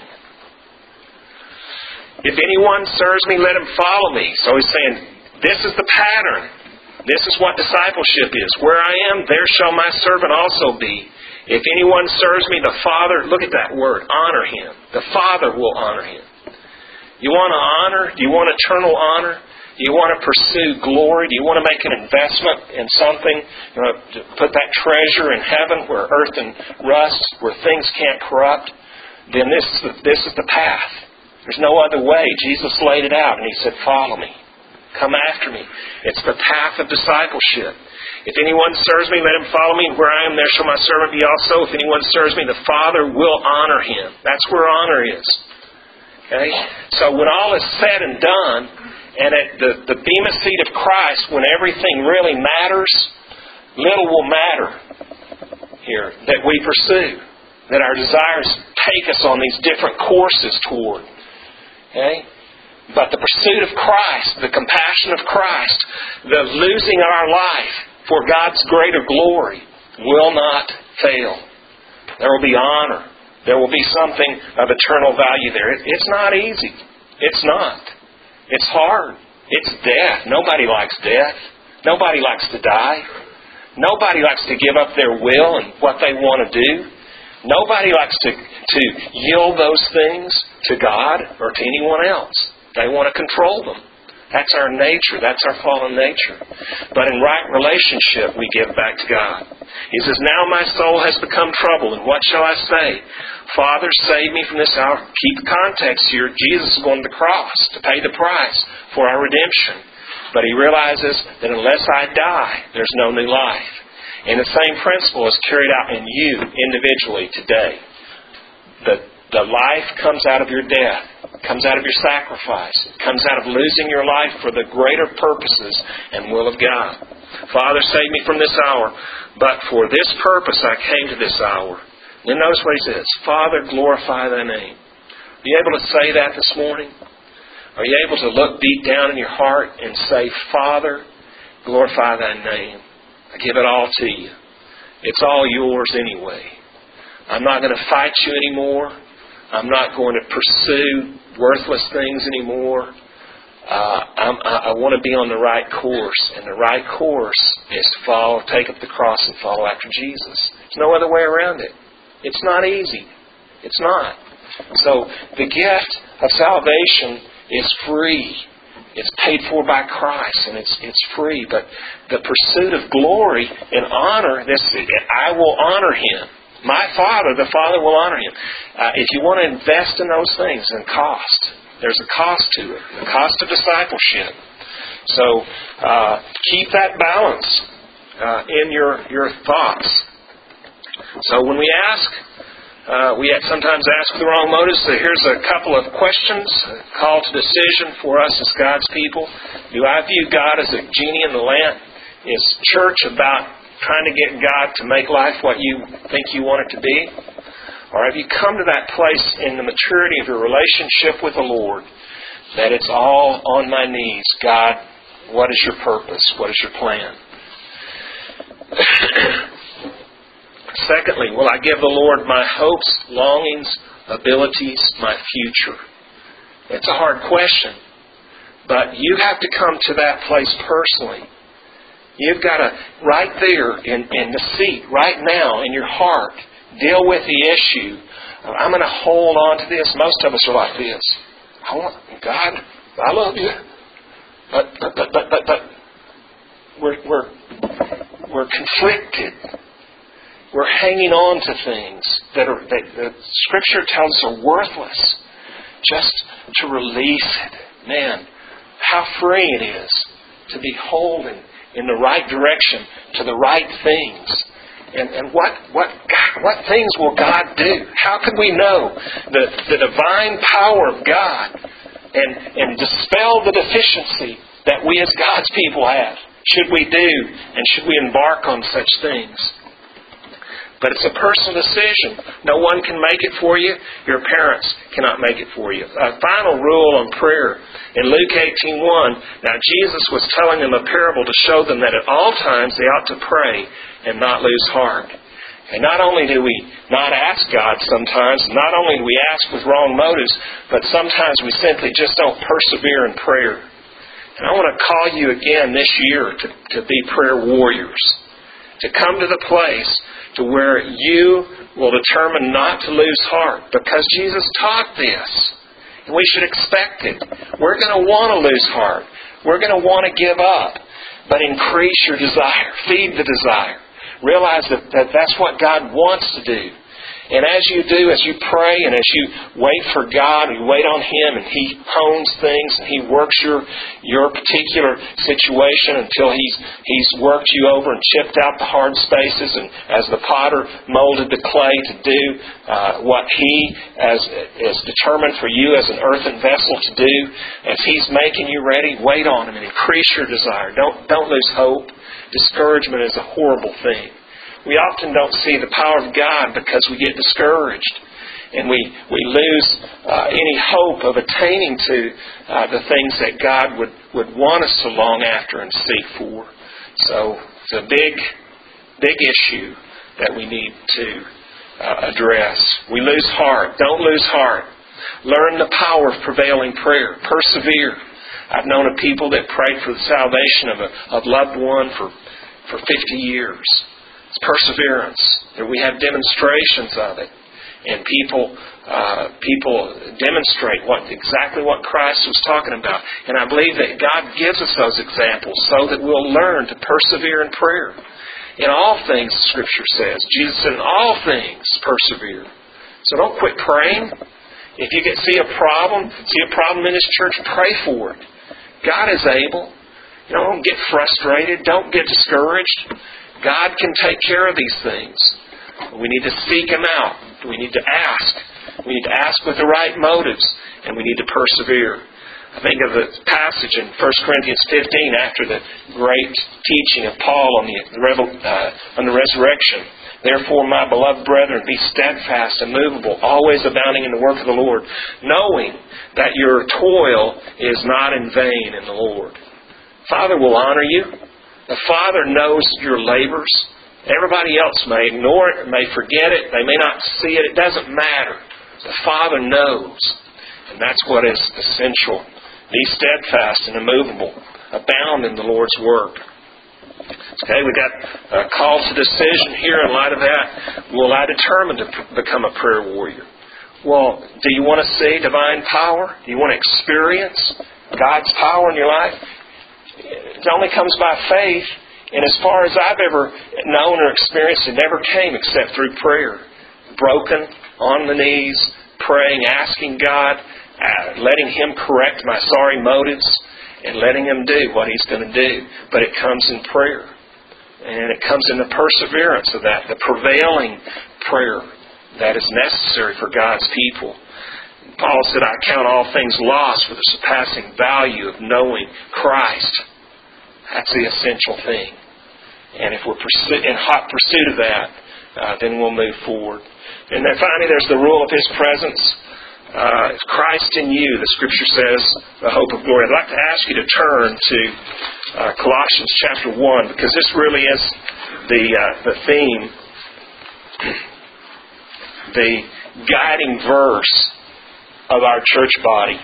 If anyone serves me, let him follow me. So he's saying, this is the pattern. This is what discipleship is. Where I am, there shall my servant also be. If anyone serves me, the Father, look at that word, honor him. The Father will honor him. You want to honor? Do you want eternal honor? Do you want to pursue glory? Do you want to make an investment in something? You know, to put that treasure in heaven where earth and rust, where things can't corrupt? Then this is the, this is the path. There's no other way. Jesus laid it out and He said, follow me. Come after me. It's the path of discipleship. If anyone serves me, let him follow me. Where I am, there shall my servant be also. If anyone serves me, the Father will honor him. That's where honor is. Okay? So when all is said and done, and at the, the bema seat of Christ, when everything really matters, little will matter here that we pursue. That our desires take us on these different courses toward. Okay? But the pursuit of Christ, the compassion of Christ, the losing our life for God's greater glory will not fail. There will be honor. There will be something of eternal value there. It, it's not easy. It's not. It's hard. It's death. Nobody likes death. Nobody likes to die. Nobody likes to give up their will and what they want to do. Nobody likes to, to yield those things to God or to anyone else. They want to control them. That's our nature. That's our fallen nature. But in right relationship, we give back to God. He says, now my soul has become troubled, and what shall I say? Father, save me from this hour. Keep the context here. Jesus is going to the cross to pay the price for our redemption. But He realizes that unless I die, there's no new life. And the same principle is carried out in you individually today. The, the life comes out of your death. Comes out of your sacrifice. It comes out of losing your life for the greater purposes and will of God. Father, save me from this hour. But for this purpose I came to this hour. Then notice what He says. Father, glorify Thy name. Are you able to say that this morning? Are you able to look deep down in your heart and say, Father, glorify Thy name. I give it all to You. It's all Yours anyway. I'm not going to fight You anymore. I'm not going to pursue worthless things anymore. Uh, I'm, I, I want to be on the right course. And the right course is to follow, take up the cross and follow after Jesus. There's no other way around it. It's not easy. It's not. So the gift of salvation is free. It's paid for by Christ, and it's it's free. But the pursuit of glory and honor, this I will honor Him. My Father, the Father will honor Him. Uh, if you want to invest in those things, then cost. There's a cost to it. The cost of discipleship. So uh, keep that balance uh, in your, your thoughts. So when we ask, uh, we sometimes ask with the wrong motives. So here's a couple of questions, a call to decision for us as God's people. Do I view God as a genie in the lamp? Is church about trying to get God to make life what you think you want it to be? Or have you come to that place in the maturity of your relationship with the Lord that it's all on my knees? God, what is Your purpose? What is Your plan? Secondly, will I give the Lord my hopes, longings, abilities, my future? It's a hard question. But you have to come to that place personally. You've got to, right there in, in the seat, right now in your heart, deal with the issue of, I'm going to hold on to this. Most of us are like this. I want, God, I love you. But, but, but, but, but, but we're, we're, we're conflicted. We're hanging on to things that are, that the Scripture tells us are worthless. Just to release it. Man, how free it is to be holding in the right direction to the right things. And, and what what God, what things will God do? How can we know the, the divine power of God and, and dispel the deficiency that we as God's people have? Should we do and should we embark on such things? But it's a personal decision. No one can make it for you. Your parents cannot make it for you. A final rule on prayer. In Luke eighteen one, now Jesus was telling them a parable to show them that at all times they ought to pray and not lose heart. And not only do we not ask God sometimes, not only do we ask with wrong motives, but sometimes we simply just don't persevere in prayer. And I want to call you again this year to, to be prayer warriors. To come to the place to where you will determine not to lose heart, because Jesus taught this. And we should expect it. We're going to want to lose heart. We're going to want to give up. But increase your desire. Feed the desire. Realize that, that that's what God wants to do. And as you do, as you pray and as you wait for God, you wait on Him and He hones things and He works your your particular situation until He's He's worked you over and chipped out the hard spaces, and as the potter molded the clay to do uh, what He as is determined for you as an earthen vessel to do, as He's making you ready, wait on Him and increase your desire. Don't don't lose hope. Discouragement is a horrible thing. We often don't see the power of God because we get discouraged. And we, we lose uh, any hope of attaining to uh, the things that God would, would want us to long after and seek for. So it's a big, big issue that we need to uh, address. We lose heart. Don't lose heart. Learn the power of prevailing prayer. Persevere. I've known of people that prayed for the salvation of a of loved one for, for fifty years. Perseverance. We have demonstrations of it, and people uh, people demonstrate what exactly what Christ was talking about. And I believe that God gives us those examples so that we'll learn to persevere in prayer. In all things, Scripture says. Jesus said, in all things, persevere. So don't quit praying. If you get see a problem, see a problem in this church, pray for it. God is able. You know, don't get frustrated. Don't get discouraged. God can take care of these things. We need to seek Him out. We need to ask. We need to ask with the right motives. And we need to persevere. I think of the passage in First Corinthians fifteen after the great teaching of Paul on the, uh, on the resurrection. Therefore, my beloved brethren, be steadfast, immovable, always abounding in the work of the Lord, knowing that your toil is not in vain in the Lord. Father will honor you. The Father knows your labors. Everybody else may ignore it, may forget it, they may not see it. It doesn't matter. The Father knows. And that's what is essential. Be steadfast and immovable. Abound in the Lord's work. Okay, we got a call to decision here in light of that. Will I determine to become a prayer warrior? Well, do you want to see divine power? Do you want to experience God's power in your life? It only comes by faith, and as far as I've ever known or experienced, it never came except through prayer. Broken, on the knees, praying, asking God, uh, letting Him correct my sorry motives, and letting Him do what He's going to do. But it comes in prayer, and it comes in the perseverance of that, the prevailing prayer that is necessary for God's people. Paul said, I count all things lost for the surpassing value of knowing Christ. That's the essential thing. And if we're in hot pursuit of that, uh, then we'll move forward. And then finally, there's the rule of His presence. Uh, Christ in you, the Scripture says, the hope of glory. I'd like to ask you to turn to uh, Colossians chapter one, because this really is the uh, the theme, the guiding verse of our church body.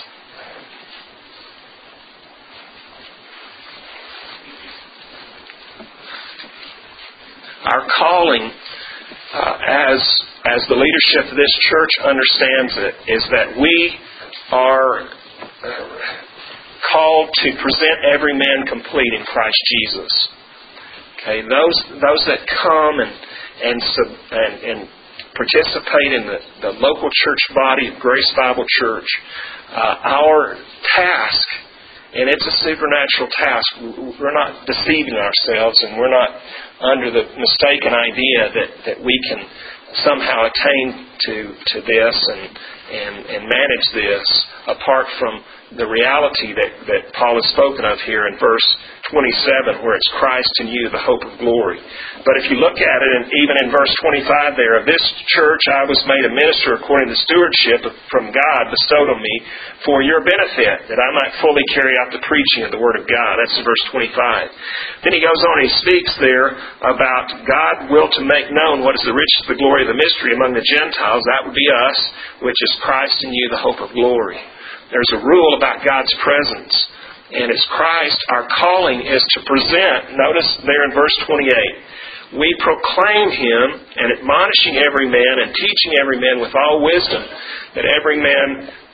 Our calling uh, as as the leadership of this church understands it is that we are uh, called to present every man complete in Christ Jesus. Okay, those those that come and and sub, and, and participate in the, the local church body of Grace Bible Church, uh, our task, and it's a supernatural task. We're not deceiving ourselves, and we're not under the mistaken idea that, that we can somehow attain to to this and, and, and manage this apart from the reality that, that Paul has spoken of here in verse twenty-seven, where it's Christ in you, the hope of glory. But if you look at it, and even in verse twenty-five there, of this church I was made a minister according to the stewardship from God bestowed on me for your benefit, that I might fully carry out the preaching of the Word of God. That's in verse twenty-five. Then he goes on, he speaks there about God will to make known what is the riches of the glory of the mystery among the Gentiles. That would be us, which is Christ in you, the hope of glory. There's a rule about God's presence, and it's Christ. Our calling is to present, notice there in verse twenty-eight, we proclaim Him, and admonishing every man, and teaching every man with all wisdom, that every man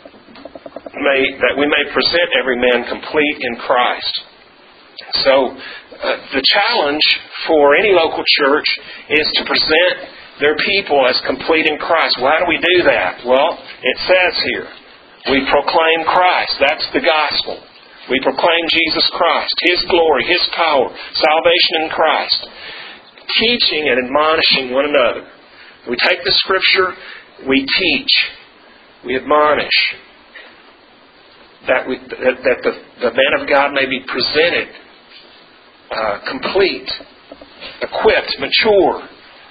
may, that we may present every man complete in Christ. So, uh, the challenge for any local church is to present their people as complete in Christ. Well, how do we do that? Well, it says here, we proclaim Christ. That's the gospel. We proclaim Jesus Christ, His glory, His power, salvation in Christ. Teaching and admonishing one another. We take the Scripture, we teach, we admonish, that, we, that, that the, the man of God may be presented uh, complete, equipped, mature,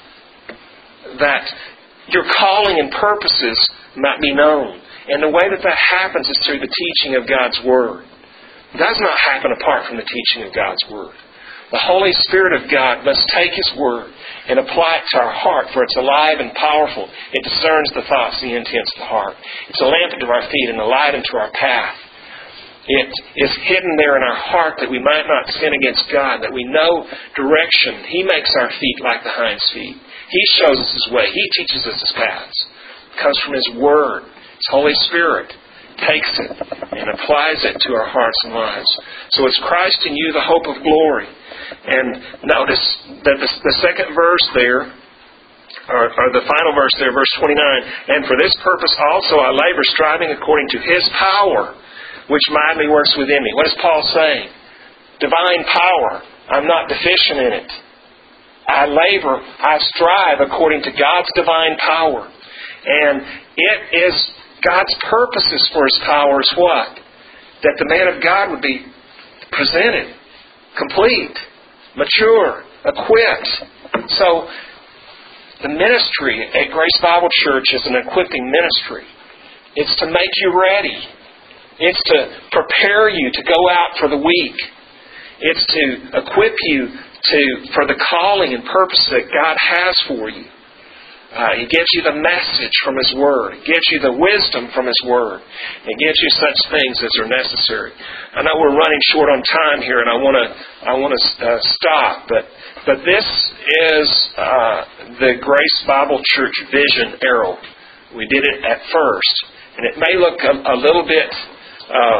that your calling and purposes might be known. And the way that that happens is through the teaching of God's Word. It does not happen apart from the teaching of God's Word. The Holy Spirit of God must take His Word and apply it to our heart, for it's alive and powerful. It discerns the thoughts and the intents of the heart. It's a lamp unto our feet and a light unto our path. It is hidden there in our heart that we might not sin against God, that we know direction. He makes our feet like the hind's feet. He shows us His way. He teaches us His paths. It comes from His Word. His Holy Spirit takes it and applies it to our hearts and lives. So it's Christ in you, the hope of glory. And notice that the, the second verse there, or, or the final verse there, verse twenty-nine, and for this purpose also I labor, striving according to His power, which mightily works within me. What is Paul saying? Divine power. I'm not deficient in it. I labor, I strive according to God's divine power. And it is God's purposes for His power is what? That the man of God would be presented, complete, mature, equipped. So, the ministry at Grace Bible Church is an equipping ministry. It's to make you ready. It's to prepare you to go out for the week. It's to equip you to for the calling and purpose that God has for you. Uh, he gives you the message from His Word. He gives you the wisdom from His Word. He gives you such things as are necessary. I know we're running short on time here, and I want to I want to uh, stop. But but this is uh, the Grace Bible Church Vision arrow. We did it at first, and it may look a, a little bit. Um,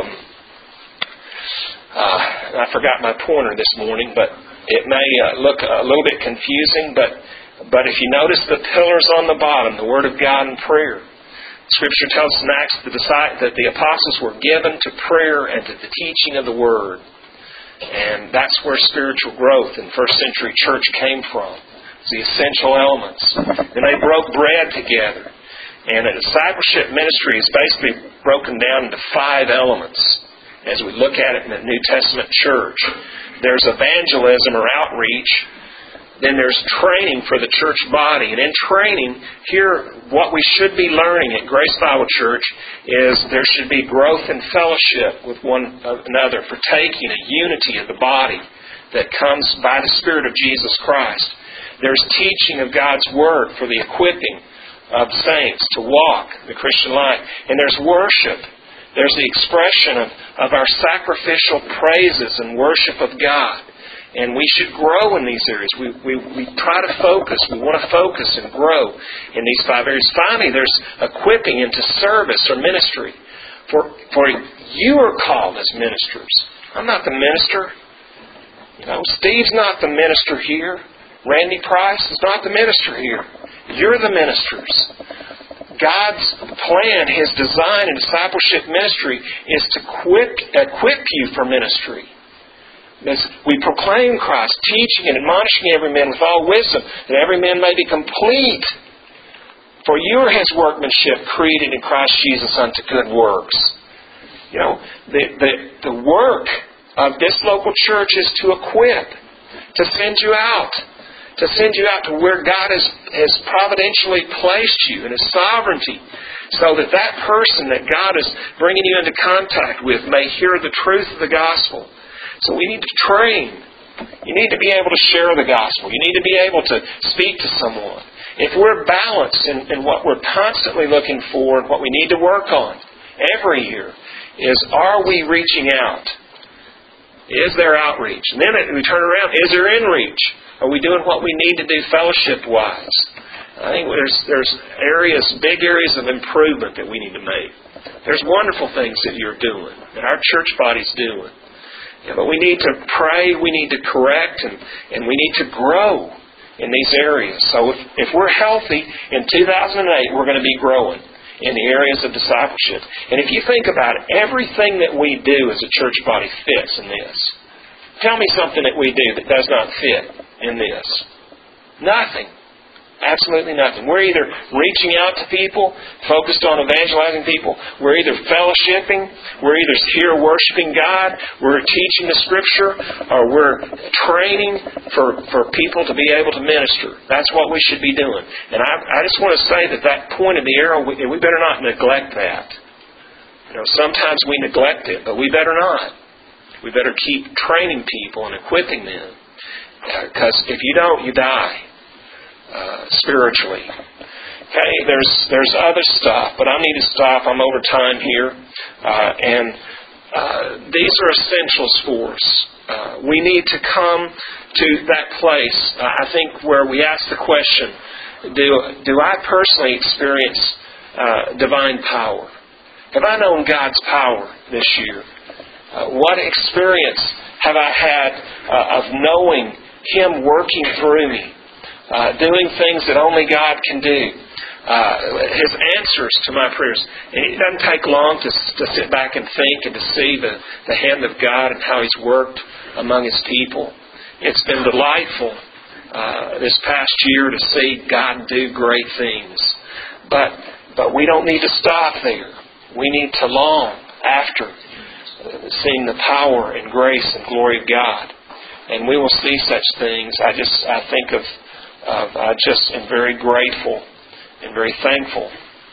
uh, I forgot my pointer this morning, but it may uh, look a little bit confusing, but. But if you notice the pillars on the bottom, the Word of God and prayer. Scripture tells us in Acts that the apostles were given to prayer and to the teaching of the Word. And that's where spiritual growth in first century church came from. It's the essential elements. And they broke bread together. And a discipleship ministry is basically broken down into five elements as we look at it in the New Testament church. There's evangelism or outreach. Then there's training for the church body. And in training, here, what we should be learning at Grace Bible Church is there should be growth and fellowship with one another, partaking a unity of the body that comes by the Spirit of Jesus Christ. There's teaching of God's Word for the equipping of saints to walk the Christian life. And there's worship. There's the expression of, of our sacrificial praises and worship of God. And we should grow in these areas. We, we we try to focus. We want to focus and grow in these five areas. Finally, there's equipping into service or ministry. For, for you are called as ministers. I'm not the minister. You know, Steve's not the minister here. Randy Price is not the minister here. You're the ministers. God's plan, His design in discipleship ministry is to equip, equip you for ministry. As we proclaim Christ, teaching and admonishing every man with all wisdom, that every man may be complete. For you are His workmanship, created in Christ Jesus unto good works. You know, the, the, the work of this local church is to equip, to send you out, to send you out to where God has, has providentially placed you in His sovereignty, so that that person that God is bringing you into contact with may hear the truth of the gospel. So we need to train. You need to be able to share the gospel. You need to be able to speak to someone. If we're balanced in, in what we're constantly looking for and what we need to work on every year is, are we reaching out? Is there outreach? And then we turn around, is there inreach? Are we doing what we need to do fellowship-wise? I think there's there's areas, big areas of improvement that we need to make. There's wonderful things that you're doing, that our church body's doing. Yeah, but we need to pray, we need to correct, and, and we need to grow in these areas. So if, if we're healthy, in two thousand eight, we're going to be growing in the areas of discipleship. And if you think about it, everything that we do as a church body fits in this. Tell me something that we do that does not fit in this. Nothing. Absolutely nothing. We're either reaching out to people, focused on evangelizing people. We're either fellowshipping. We're either here worshiping God. We're teaching the Scripture. Or we're training for, for people to be able to minister. That's what we should be doing. And I, I just want to say that that point of the arrow, we, we better not neglect that. You know, sometimes we neglect it, but we better not. We better keep training people and equipping them. Because if you don't, you die. Uh, spiritually. Okay, there's there's other stuff, but I need to stop. I'm over time here. Uh, and uh, these are essentials for us. Uh, we need to come to that place, uh, I think, where we ask the question, do, do I personally experience uh, divine power? Have I known God's power this year? Uh, what experience have I had uh, of knowing Him working through me? Uh, doing things that only God can do. Uh, his answers to my prayers. And it doesn't take long to, to sit back and think and to see the, the hand of God and how He's worked among His people. It's been delightful uh, this past year to see God do great things. But, but we don't need to stop there. We need to long after seeing the power and grace and glory of God. And we will see such things. I just I think of Uh, I just am very grateful and very thankful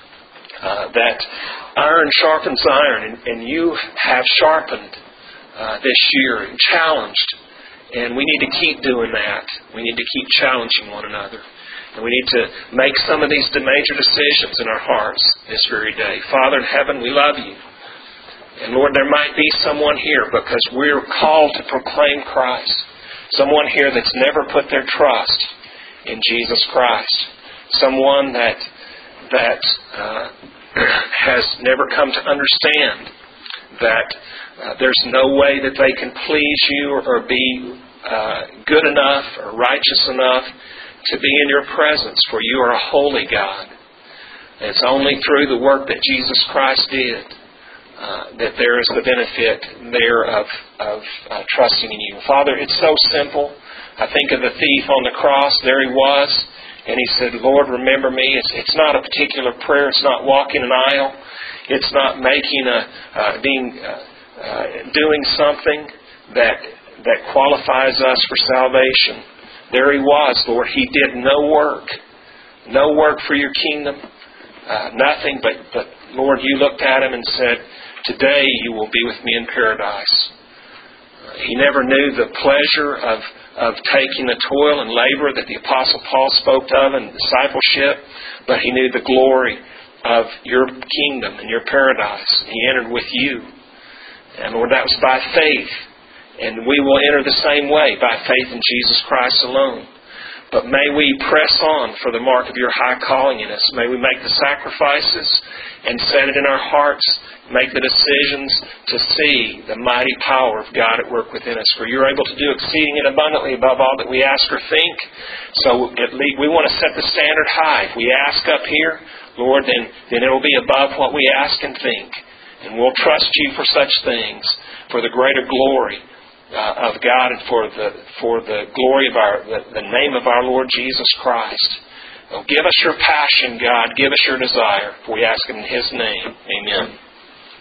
uh, that iron sharpens iron, and, and you have sharpened uh, this year and challenged. And we need to keep doing that. We need to keep challenging one another. And we need to make some of these major decisions in our hearts this very day. Father in heaven, we love You. And Lord, there might be someone here because we're called to proclaim Christ. Someone here that's never put their trust in Jesus Christ. Someone that that uh, has never come to understand that uh, there's no way that they can please You or, or be uh, good enough or righteous enough to be in Your presence, for You are a holy God. It's only through the work that Jesus Christ did uh, that there is the benefit there of, of uh, trusting in You. Father, it's so simple. I think of the thief on the cross. There he was. And he said, Lord, remember me. It's, it's not a particular prayer. It's not walking an aisle. It's not making a, uh, being, uh, uh, doing something that, that qualifies us for salvation. There he was, Lord. He did no work. No work for Your kingdom. Uh, nothing, but, but Lord, You looked at him and said, today you will be with me in paradise. Uh, he never knew the pleasure of of taking the toil and labor that the Apostle Paul spoke of in discipleship, but he knew the glory of Your kingdom and Your paradise. He entered with You. And Lord, that was by faith. And we will enter the same way, by faith in Jesus Christ alone. But may we press on for the mark of your high calling in us. May we make the sacrifices and set it in our hearts. Make the decisions to see the mighty power of God at work within us. For you're able to do exceeding and abundantly above all that we ask or think. So at least we want to set the standard high. If we ask up here, Lord, then, then it will be above what we ask and think. And we'll trust you for such things, for the greater glory Uh, of God and for the for the glory of our the, the name of our Lord Jesus Christ. Oh, give us your passion, God. Give us your desire. For we ask it in His name. Amen.